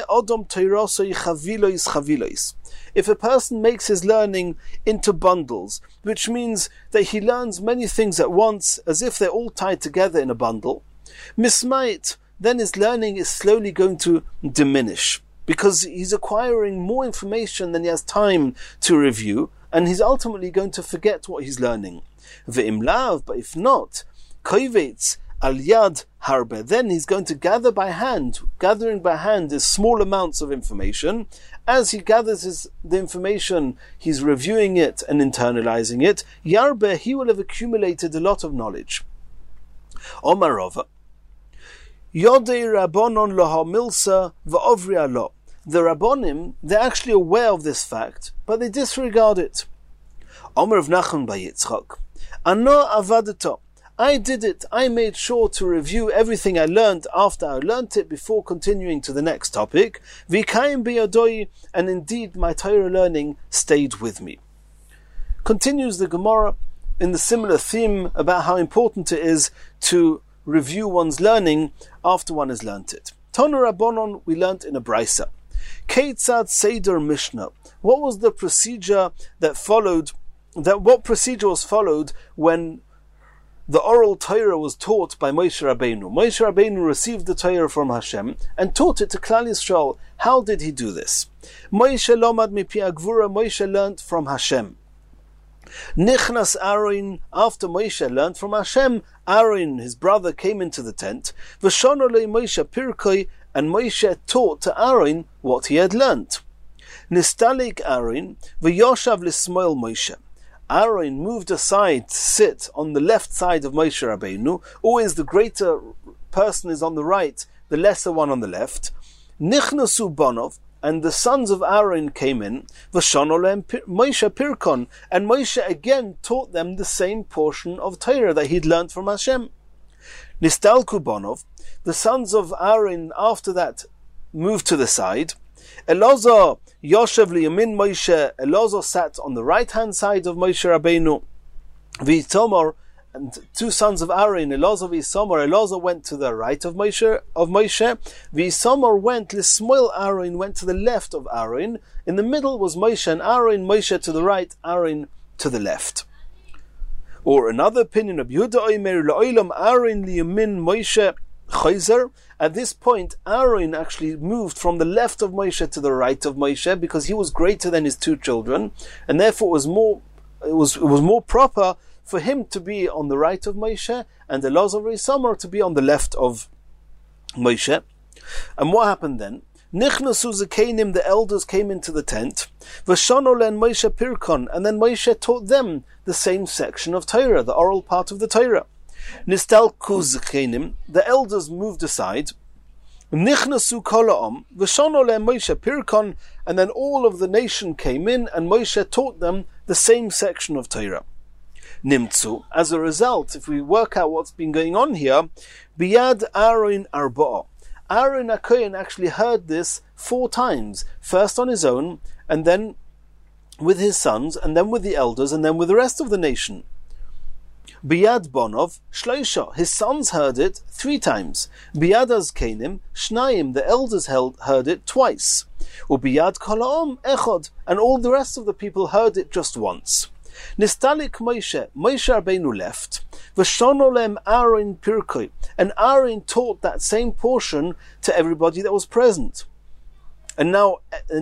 a person makes his learning into bundles, which means that he learns many things at once, as if they're all tied together in a bundle, mismait, then his learning is slowly going to diminish, because he's acquiring more information than he has time to review, and he's ultimately going to forget what he's learning. Ve'im lav, but if not, koivetz al yad harbe, then he's going to gather by hand. Gathering by hand is small amounts of information. As he gathers the information, he's reviewing it and internalizing it. Yarbe, he will have accumulated a lot of knowledge. Omar Rava, Yodei Rabbonon loha milsa va'ovri lo. The Rabbonim, they're actually aware of this fact, but they disregard it. Omer of Nachman by Yitzchak, Ano avadato. I did it. I made sure to review everything I learned after I learned it before continuing to the next topic. V'kayim biyadoi, and indeed my Torah learning stayed with me. Continues the Gemara in the similar theme about how important it is to review one's learning after one has learnt it. Tanu Rabbanon, we learnt in a Brisa. Keitzad Seder Mishnah. What was the procedure that followed? What procedure was followed when the oral Torah was taught by Moshe Rabbeinu? Moshe Rabbeinu received the Torah from Hashem and taught it to Klal Yisrael. How did he do this? Moshe lomad mipi agvura. Moshe learnt from Hashem. Nichnas Aaron, after Moshe learnt from Hashem, Aaron, his brother, came into the tent. V'shonolei Moshe pirkoi, and Moshe taught to Aaron what he had learnt. Nistalik Aaron, v'yoshav l'smoil Moshe. Aaron moved aside to sit on the left side of Moshe Rabbeinu. Always the greater person is on the right, the lesser one on the left. Nichnasu Bonov, and the sons of Aaron came in. V'shonolem Moshe Pirkon, and Moshe again taught them the same portion of Torah that he'd learnt from Hashem. Nistalku Bonov, the sons of Aaron after that moved to the side. Elazar Yoshev liyamin Moshe. Elazar sat on the right hand side of Moshe Rabbeinu. V'itomar, and two sons of Aaron, Elazar v'Isamar. Elazar went to the right of Moshe. V'isamar went l'smoil Aaron, went to the left of Aaron. In the middle was Moshe and Aaron. Moshe to the right, Aaron to the left. Or another opinion of Yehuda Omer la'olam Aaron liyamin Moshe chayzer. At this point, Aaron actually moved from the left of Moshe to the right of Moshe because he was greater than his two children, and therefore it was more proper for him to be on the right of Moshe and Elazar v'Isamar to be on the left of Moshe. And what happened then? Nichnasu Zakenim, the elders came into the tent. V'shonolen Moshe Pirkon, and then Moshe taught them the same section of Torah, the oral part of the Torah. Nistalku Zakenim, the elders moved aside. Nichnasu Kolaom, V'shonolen Moshe Pirkon, and then all of the nation came in, and Moshe taught them the same section of Torah. Nimtzu. As a result, if we work out what's been going on here, Biyad Aaron Arba'a. Aaron HaKohen actually heard this 4 times, first on his own, and then with his sons, and then with the elders, and then with the rest of the nation. Biyad Bonov Shloisha. His sons heard it 3 times. Biyad Azkenim Shnayim. The elders heard it twice. Ubiyad Kolaom Echod. And all the rest of the people heard it just once. Nistalik Moshe Rabbeinu left. V'shonolem Aaron Pirkoi, and Aaron taught that same portion to everybody that was present. And now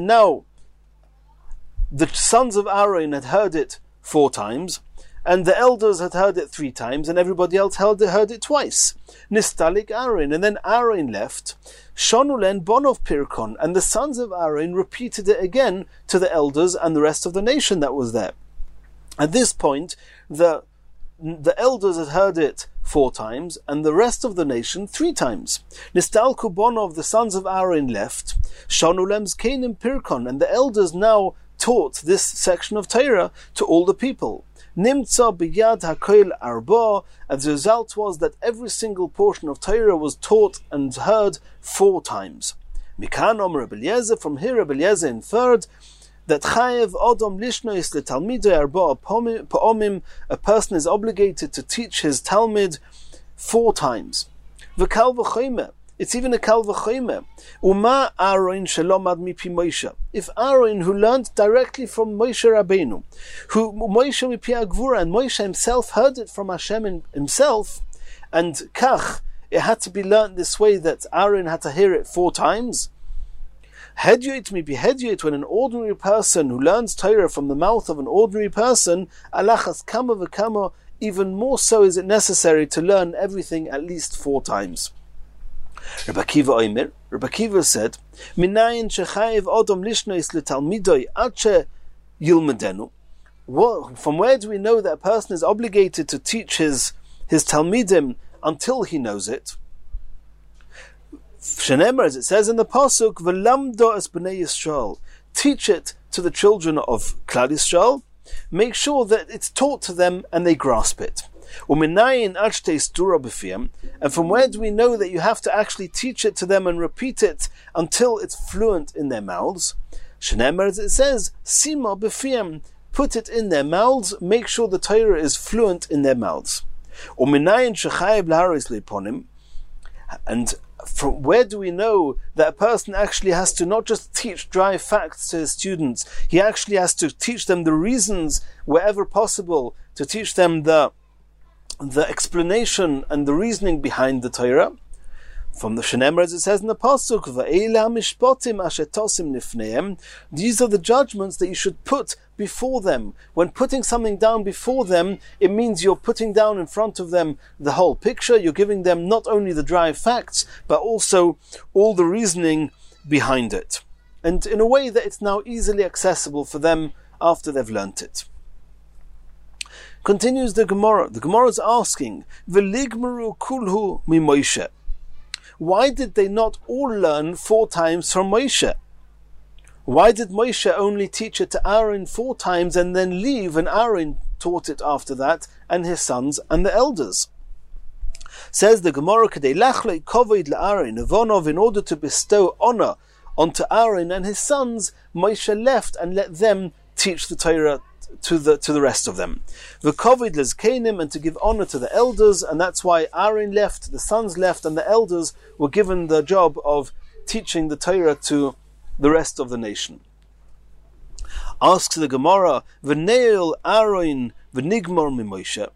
the sons of Aaron had heard it 4 times, and the elders had heard it 3 times, and everybody else heard it twice. Nistalik Aaron, and then Aaron left. Shonulen Bonov Pirkon, and the sons of Aaron repeated it again to the elders and the rest of the nation that was there. At this point, the elders had heard it 4 times, and the rest of the nation 3 times. Nistalku Bonov, the sons of Aaron left. Shonulem's Kenim Pirkon, and the elders now taught this section of Torah to all the people. Nimtza biyad hakoil arba, and the result was that every single portion of Torah was taught and heard 4 times. Mikan Omer Rebbe Eliezer, from here Rebbe Eliezer inferred that chayev odom lishnois letalmidei arba pa'omim, a person is obligated to teach his Talmud 4 times. V'kal v'chomer, it's even a kal v'chomer. Uma Aaron shelomad mipi Moshe. If Aaron, who learned directly from Moshe Rabbeinu, who Moshe mipi agvura, and Moshe himself heard it from Hashem himself, and kach, it had to be learned this way that Aaron had to hear it 4 times. Hedyot mipi hedyot, when an ordinary person who learns Torah from the mouth of an ordinary person, alachas kama v'kama, even more so is it necessary to learn everything at least 4 times. Rabbi Akiva said, Minayin shechayev odom lishnois letalmidoi ad yilmedenu. From where do we know that a person is obligated to teach his Talmidim until he knows it? Shenemar, as it says in the pasuk, V'lamdo es b'nei Yisrael, teach it to the children of Klal Yisrael. Make sure that it's taught to them and they grasp it. And from where do we know that you have to actually teach it to them and repeat it until it's fluent in their mouths? Shenemar, as it says, Sima b'fiyam, put it in their mouths, make sure the Torah is fluent in their mouths. And from where do we know that a person actually has to not just teach dry facts to his students, he actually has to teach them the reasons wherever possible, to teach them the explanation and the reasoning behind the Torah? From the Shenemar, as it says in the Pasuk, these are the judgments that you should put before them. When putting something down before them, it means you're putting down in front of them the whole picture. You're giving them not only the dry facts, but also all the reasoning behind it. And in a way that it's now easily accessible for them after they've learnt it. Continues the Gemara. The Gemara is asking, V'ligmaru kulhu mi Moshe. Why did they not all learn 4 times from Moshe? Why did Moshe only teach it to Aaron 4 times and then leave, and Aaron taught it after that, and his sons and the elders? Says the Gemara, in order to bestow honor onto Aaron and his sons, Moshe left and let them teach the Torah to the rest of them. The kovid lezkenim, and to give honor to the elders, and that's why Aaron left, the sons left, and the elders were given the job of teaching the Torah to the rest of the nation. Asks the Gemara, V'neil Aaron v'nigmor mi Moshe.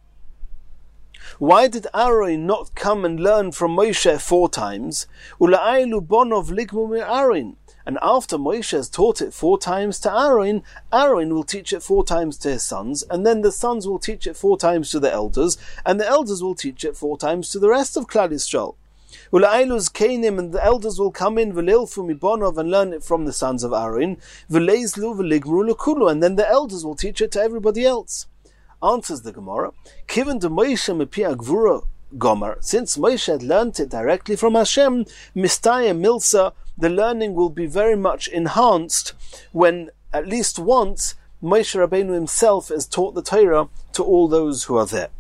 Why did Aaron not come and learn from Moshe 4 times? Ula'aylu bonov ligmor mi Aaron. And after Moshe has taught it 4 times to Aaron, Aaron will teach it 4 times to his sons, and then the sons will teach it 4 times to the elders, and the elders will teach it 4 times to the rest of Klal Yisrael. Ula'iluz Kainim, and the elders will come in v'leilfu mibonov and learn it from the sons of Aaron, v'leizlu v'ligmru l'kulu, and then the elders will teach it to everybody else. Answers the Gemara, Kiven de Moshe mepi agvura gomer, since Moshe had learnt it directly from Hashem, mistaya milsa, the learning will be very much enhanced when at least once Moshe Rabbeinu himself has taught the Torah to all those who are there.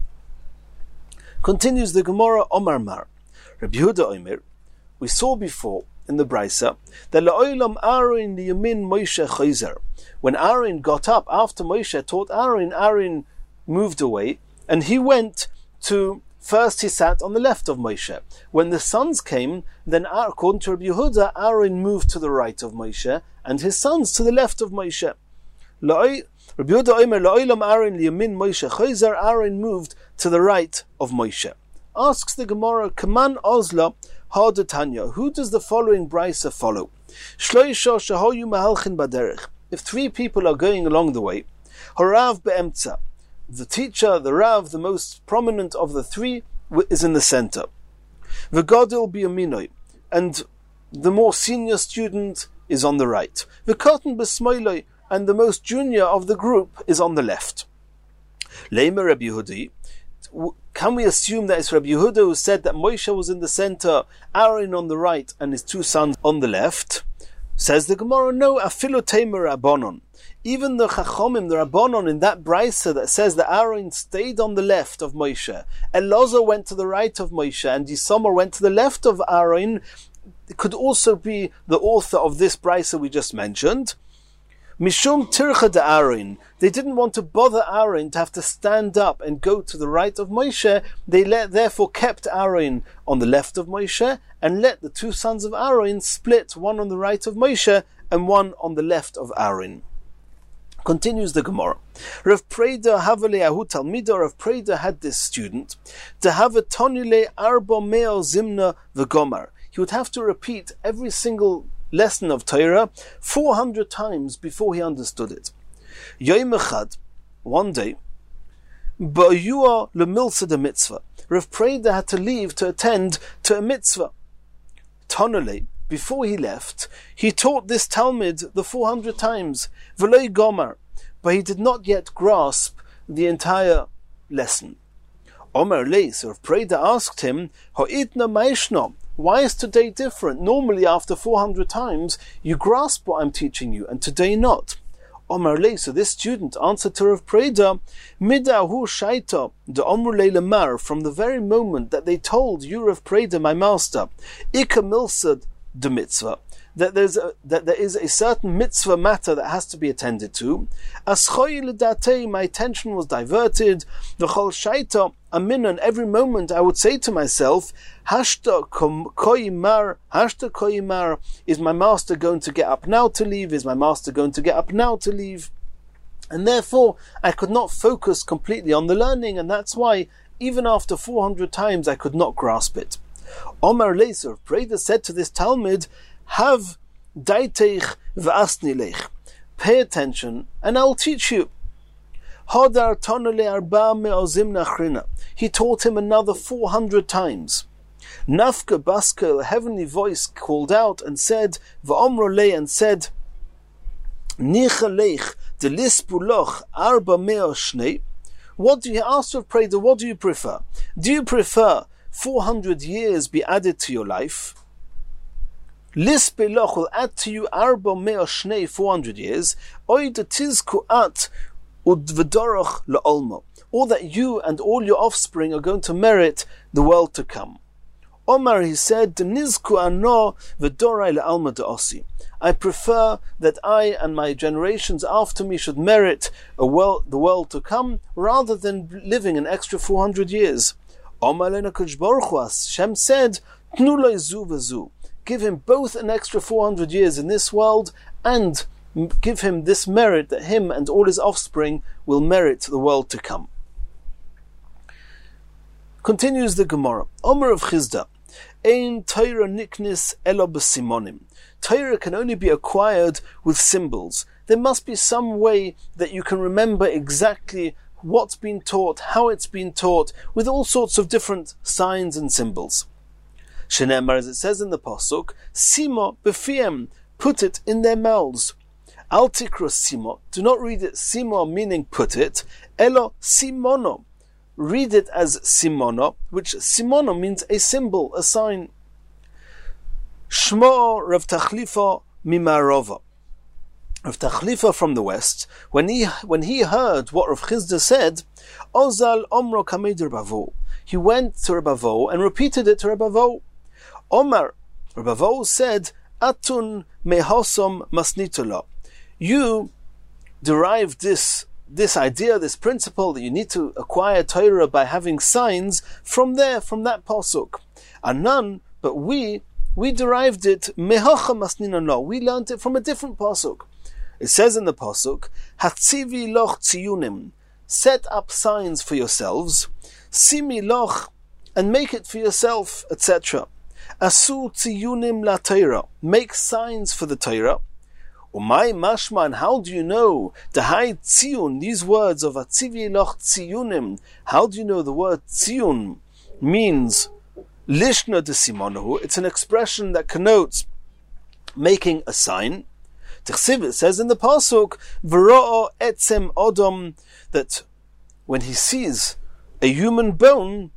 Continues the Gemara, Omar Mar. Rabbi Yehuda Omer, we saw before in the Brisa that La'olam Aaron liyamin Moshe chayzer. When Aaron got up after Moshe taught Aaron, Aaron moved away and he went to. First he sat on the left of Moshe. When the sons came, then according to Rabbi Yehuda, Aaron moved to the right of Moshe, and his sons to the left of Moshe. Rabbi Yehuda Omer, La'olam Aaron liyamin Moshe chayzer, Aaron moved to the right of Moshe. Asks the Gemara, Kaman Ozla Hadatanya, who does the following brisa follow? Shloisha shahoyu mahalchin baderech. If 3 people are going along the way, Harav be'emtza, the teacher, the Rav, the most prominent of the 3, is in the center. V'gadol biyaminoi, and the more senior student is on the right. V'katan b'smoiloi, and the most junior of the group is on the left. Leimer Rabbi Yehudi, can we assume that it's Rabbi Yehuda who said that Moshe was in the center, Aaron on the right, and his 2 sons on the left? Says the Gemara, no, afilu teimer rabbanon. Even the Chachomim, the Rabbanon, in that brisa that says that Aaron stayed on the left of Moshe, Elazar went to the right of Moshe, and Yisamar went to the left of Aaron, could also be the author of this brisa we just mentioned. Mishum tircha de Aaron. They didn't want to bother Aaron to have to stand up and go to the right of Moshe. They therefore kept Aaron on the left of Moshe and let the 2 sons of Aaron split, one on the right of Moshe and one on the left of Aaron. Continues the Gemara. Rav Preda Havale Ahu Talmida, Rav Preda had this student to have a tonule arba meo zimna v'gomar. He would have to repeat every single lesson of Torah 400 times before he understood it. Yom Echad, one day, ba'yua lemilsa de mitzvah. Rav Preda had to leave to attend to a mitzvah. Tonule, before he left, he taught this Talmud the 400 times, v'loi gomar, but he did not yet grasp the entire lesson. Omer lei, so Rav Preda asked him, ha'itna ma'ishna, why is today different? Normally after 400 times, you grasp what I'm teaching you, and today not. Omer lei, so this student answered to Rav Preda, midahu shaita, de omru lei lemar, from the very moment that they told you, Rav Preda, my master, ika milsad, the mitzvah, that there is a certain mitzvah matter that has to be attended to. My attention was diverted. V'chol shaita aminan, every moment I would say to myself, Hashta koimar, is my master going to get up now to leave? Is my master going to get up now to leave? And therefore, I could not focus completely on the learning, and that's why, even after 400 times, I could not grasp it. Omar Leiser, Breda said to this Talmud, Have daiteich v'asnilech. Pay attention, and I'll teach you. Hadar tonale arba me'ozim nachrina. He taught him another 400 times. Nafka Baska, a heavenly voice, called out and said, V'omrolei, and said, Nichalech delispuloch arba meo shnei. What do you ask of Preda? What do you prefer? Do you prefer 400 years be added to your life? Lispeloch will add to you arba meo shnei, 400 years. Oy de tizku at udvedoroch leolmo, or that you and all your offspring are going to merit the world to come. Omar, he said, Nizku ano v'dorai le'alma de'osi. I prefer that I and my generations after me should merit the world to come, rather than living an extra 400 years. Omar le'nakadosh baruch hu, Hashem said, Tnu lo zu v'zu. Give him both an extra 400 years in this world, and give him this merit that him and all his offspring will merit the world to come. Continues the Gemara. Omer of Chizda. Ein Torah niknis elo b'simonim. Torah can only be acquired with symbols. There must be some way that you can remember exactly what's been taught, how it's been taught, with all sorts of different signs and symbols. Shenemar, as it says in the Pasuk, Simo b'fiem, put it in their mouths. Al tikra simo, do not read it simo, meaning put it, elo simono. Read it as simono, which simono means a symbol, a sign. Shmo Rav Tachlifa mimarova. Rav Tachlifa from the west, when he heard what Rav Chizda said, Ozal omro kamed Rabavo. He went to Rabavo and repeated it to Rabavo. Omar, Rabavo said, Atun mehosom masnitola. You derived this idea, this principle that you need to acquire Torah by having signs from that pasuk. And none, but we derived it mehocha masninano. We learned it from a different pasuk. It says in the pasuk, Hatzivi loch tziyunim. Set up signs for yourselves. Simi loch, and make it for yourself, etc. Asu tziyunim la Torah. Make signs for the Torah. Umay mashman, how do you know the high tziyun, these words of atzivi loch tziyunim? How do you know the word tziyun means lishna de simonahu? It's an expression that connotes making a sign. Tichsiv, it says in the pasuk, v'ro'o etzem odom, that when he sees a human bone,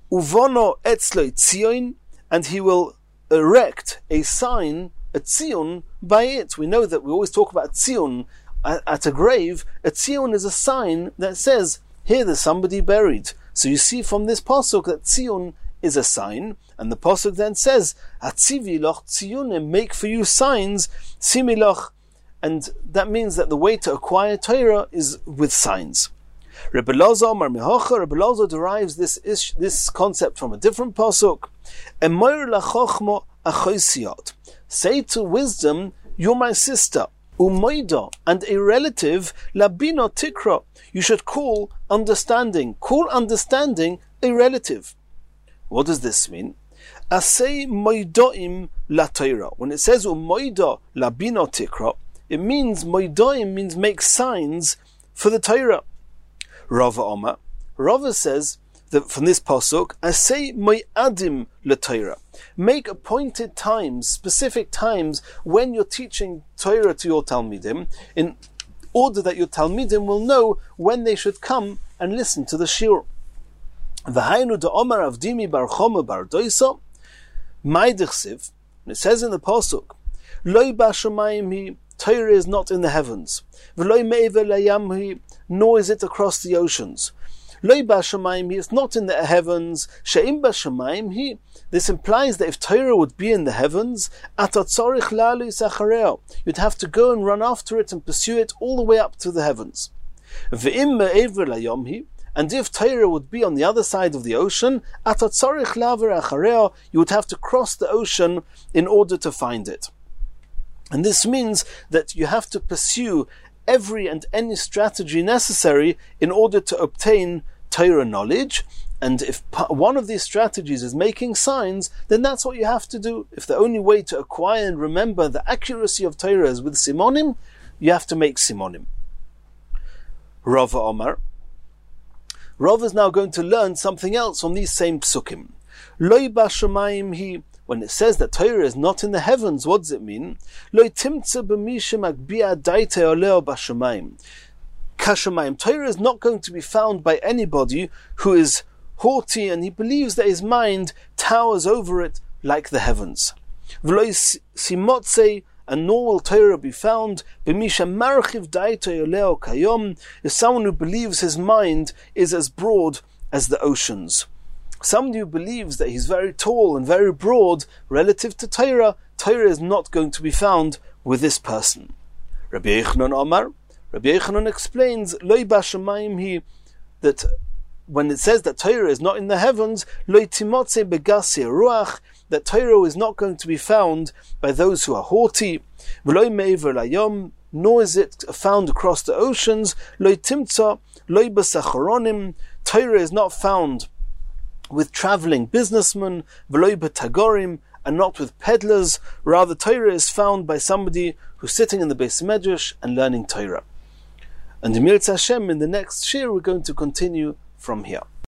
uvono etzloi tzion, and he will erect a sign, a tzion, by it. We know that we always talk about tzion at a grave. A tzion is a sign that says, here there's somebody buried. So you see from this pasuk that tzion is a sign, and the pasuk then says, Atzivi loch tziyunim, make for you signs, similoch, and that means that the way to acquire Torah is with signs. Rebbe Lozo Mar Mehocha, Rebbe Lozo derives this concept from a different pasuk. Emoir lachochmo achoisiyot. Say to wisdom, you're my sister. Umoida, and a relative, labino tikra. You should call understanding. Call understanding a relative. What does this mean? Asay moidoim la Torah. When it says umoida labino tikra, it means moidoim means make signs for the Torah. Rava Omar. Rava says that from this pasuk, asay moyadim la Torah. Make appointed times, specific times, when you're teaching Torah to your Talmidim, in order that your Talmidim will know when they should come and listen to the shiur. V'hainu da'omar avdimi bar choma bar doisa, ma'idechsiv, it says in the pasuk, Loi b'shamayim hi, Torah is not in the heavens. V'loi me'ever layam hi, nor is it across the oceans. Loi b'shamayim hi, it's not in the heavens. She'im b'shamayim hi, this implies that if Torah would be in the heavens, atat tzorich lalu sachareo, you'd have to go and run after it and pursue it all the way up to the heavens. Ve'im me'ever layom hi, and if Torah would be on the other side of the ocean, atat tzorich laver achareo, you would have to cross the ocean in order to find it. And this means that you have to pursue every and any strategy necessary in order to obtain Torah knowledge. And if one of these strategies is making signs, then that's what you have to do. If the only way to acquire and remember the accuracy of Torah is with simonim, you have to make simonim. Rava Omar. Rav is now going to learn something else from these same psukim. Loi b'shamayim hi. When it says that Torah is not in the heavens, what does it mean? Loi timtza b'misha magbia daite oleo b'shamayim. Kashamayim. Torah is not going to be found by anybody who is haughty and he believes that his mind towers over it like the heavens. V'loi simotze, and nor will Torah be found b'misha marchiv daite oleo kayom, is someone who believes his mind is as broad as the oceans. Somebody who believes that he's very tall and very broad relative to Torah, Torah is not going to be found with this person. Rabbi Yochanan Omar, Rabbi Yochanan explains, Loi b'shamayim hi, that when it says that Torah is not in the heavens, Loi timotze begasi ruach, that Torah is not going to be found by those who are haughty, V'loi me'ever layom, nor is it found across the oceans, Loi timtza, Loi b'sacharonim, Torah is not found with traveling businessmen, v'loi b'tagorim, and not with peddlers. Rather, Torah is found by somebody who's sitting in the Beis Medrash and learning Torah. And Mirz Hashem, in the next shir, we're going to continue from here.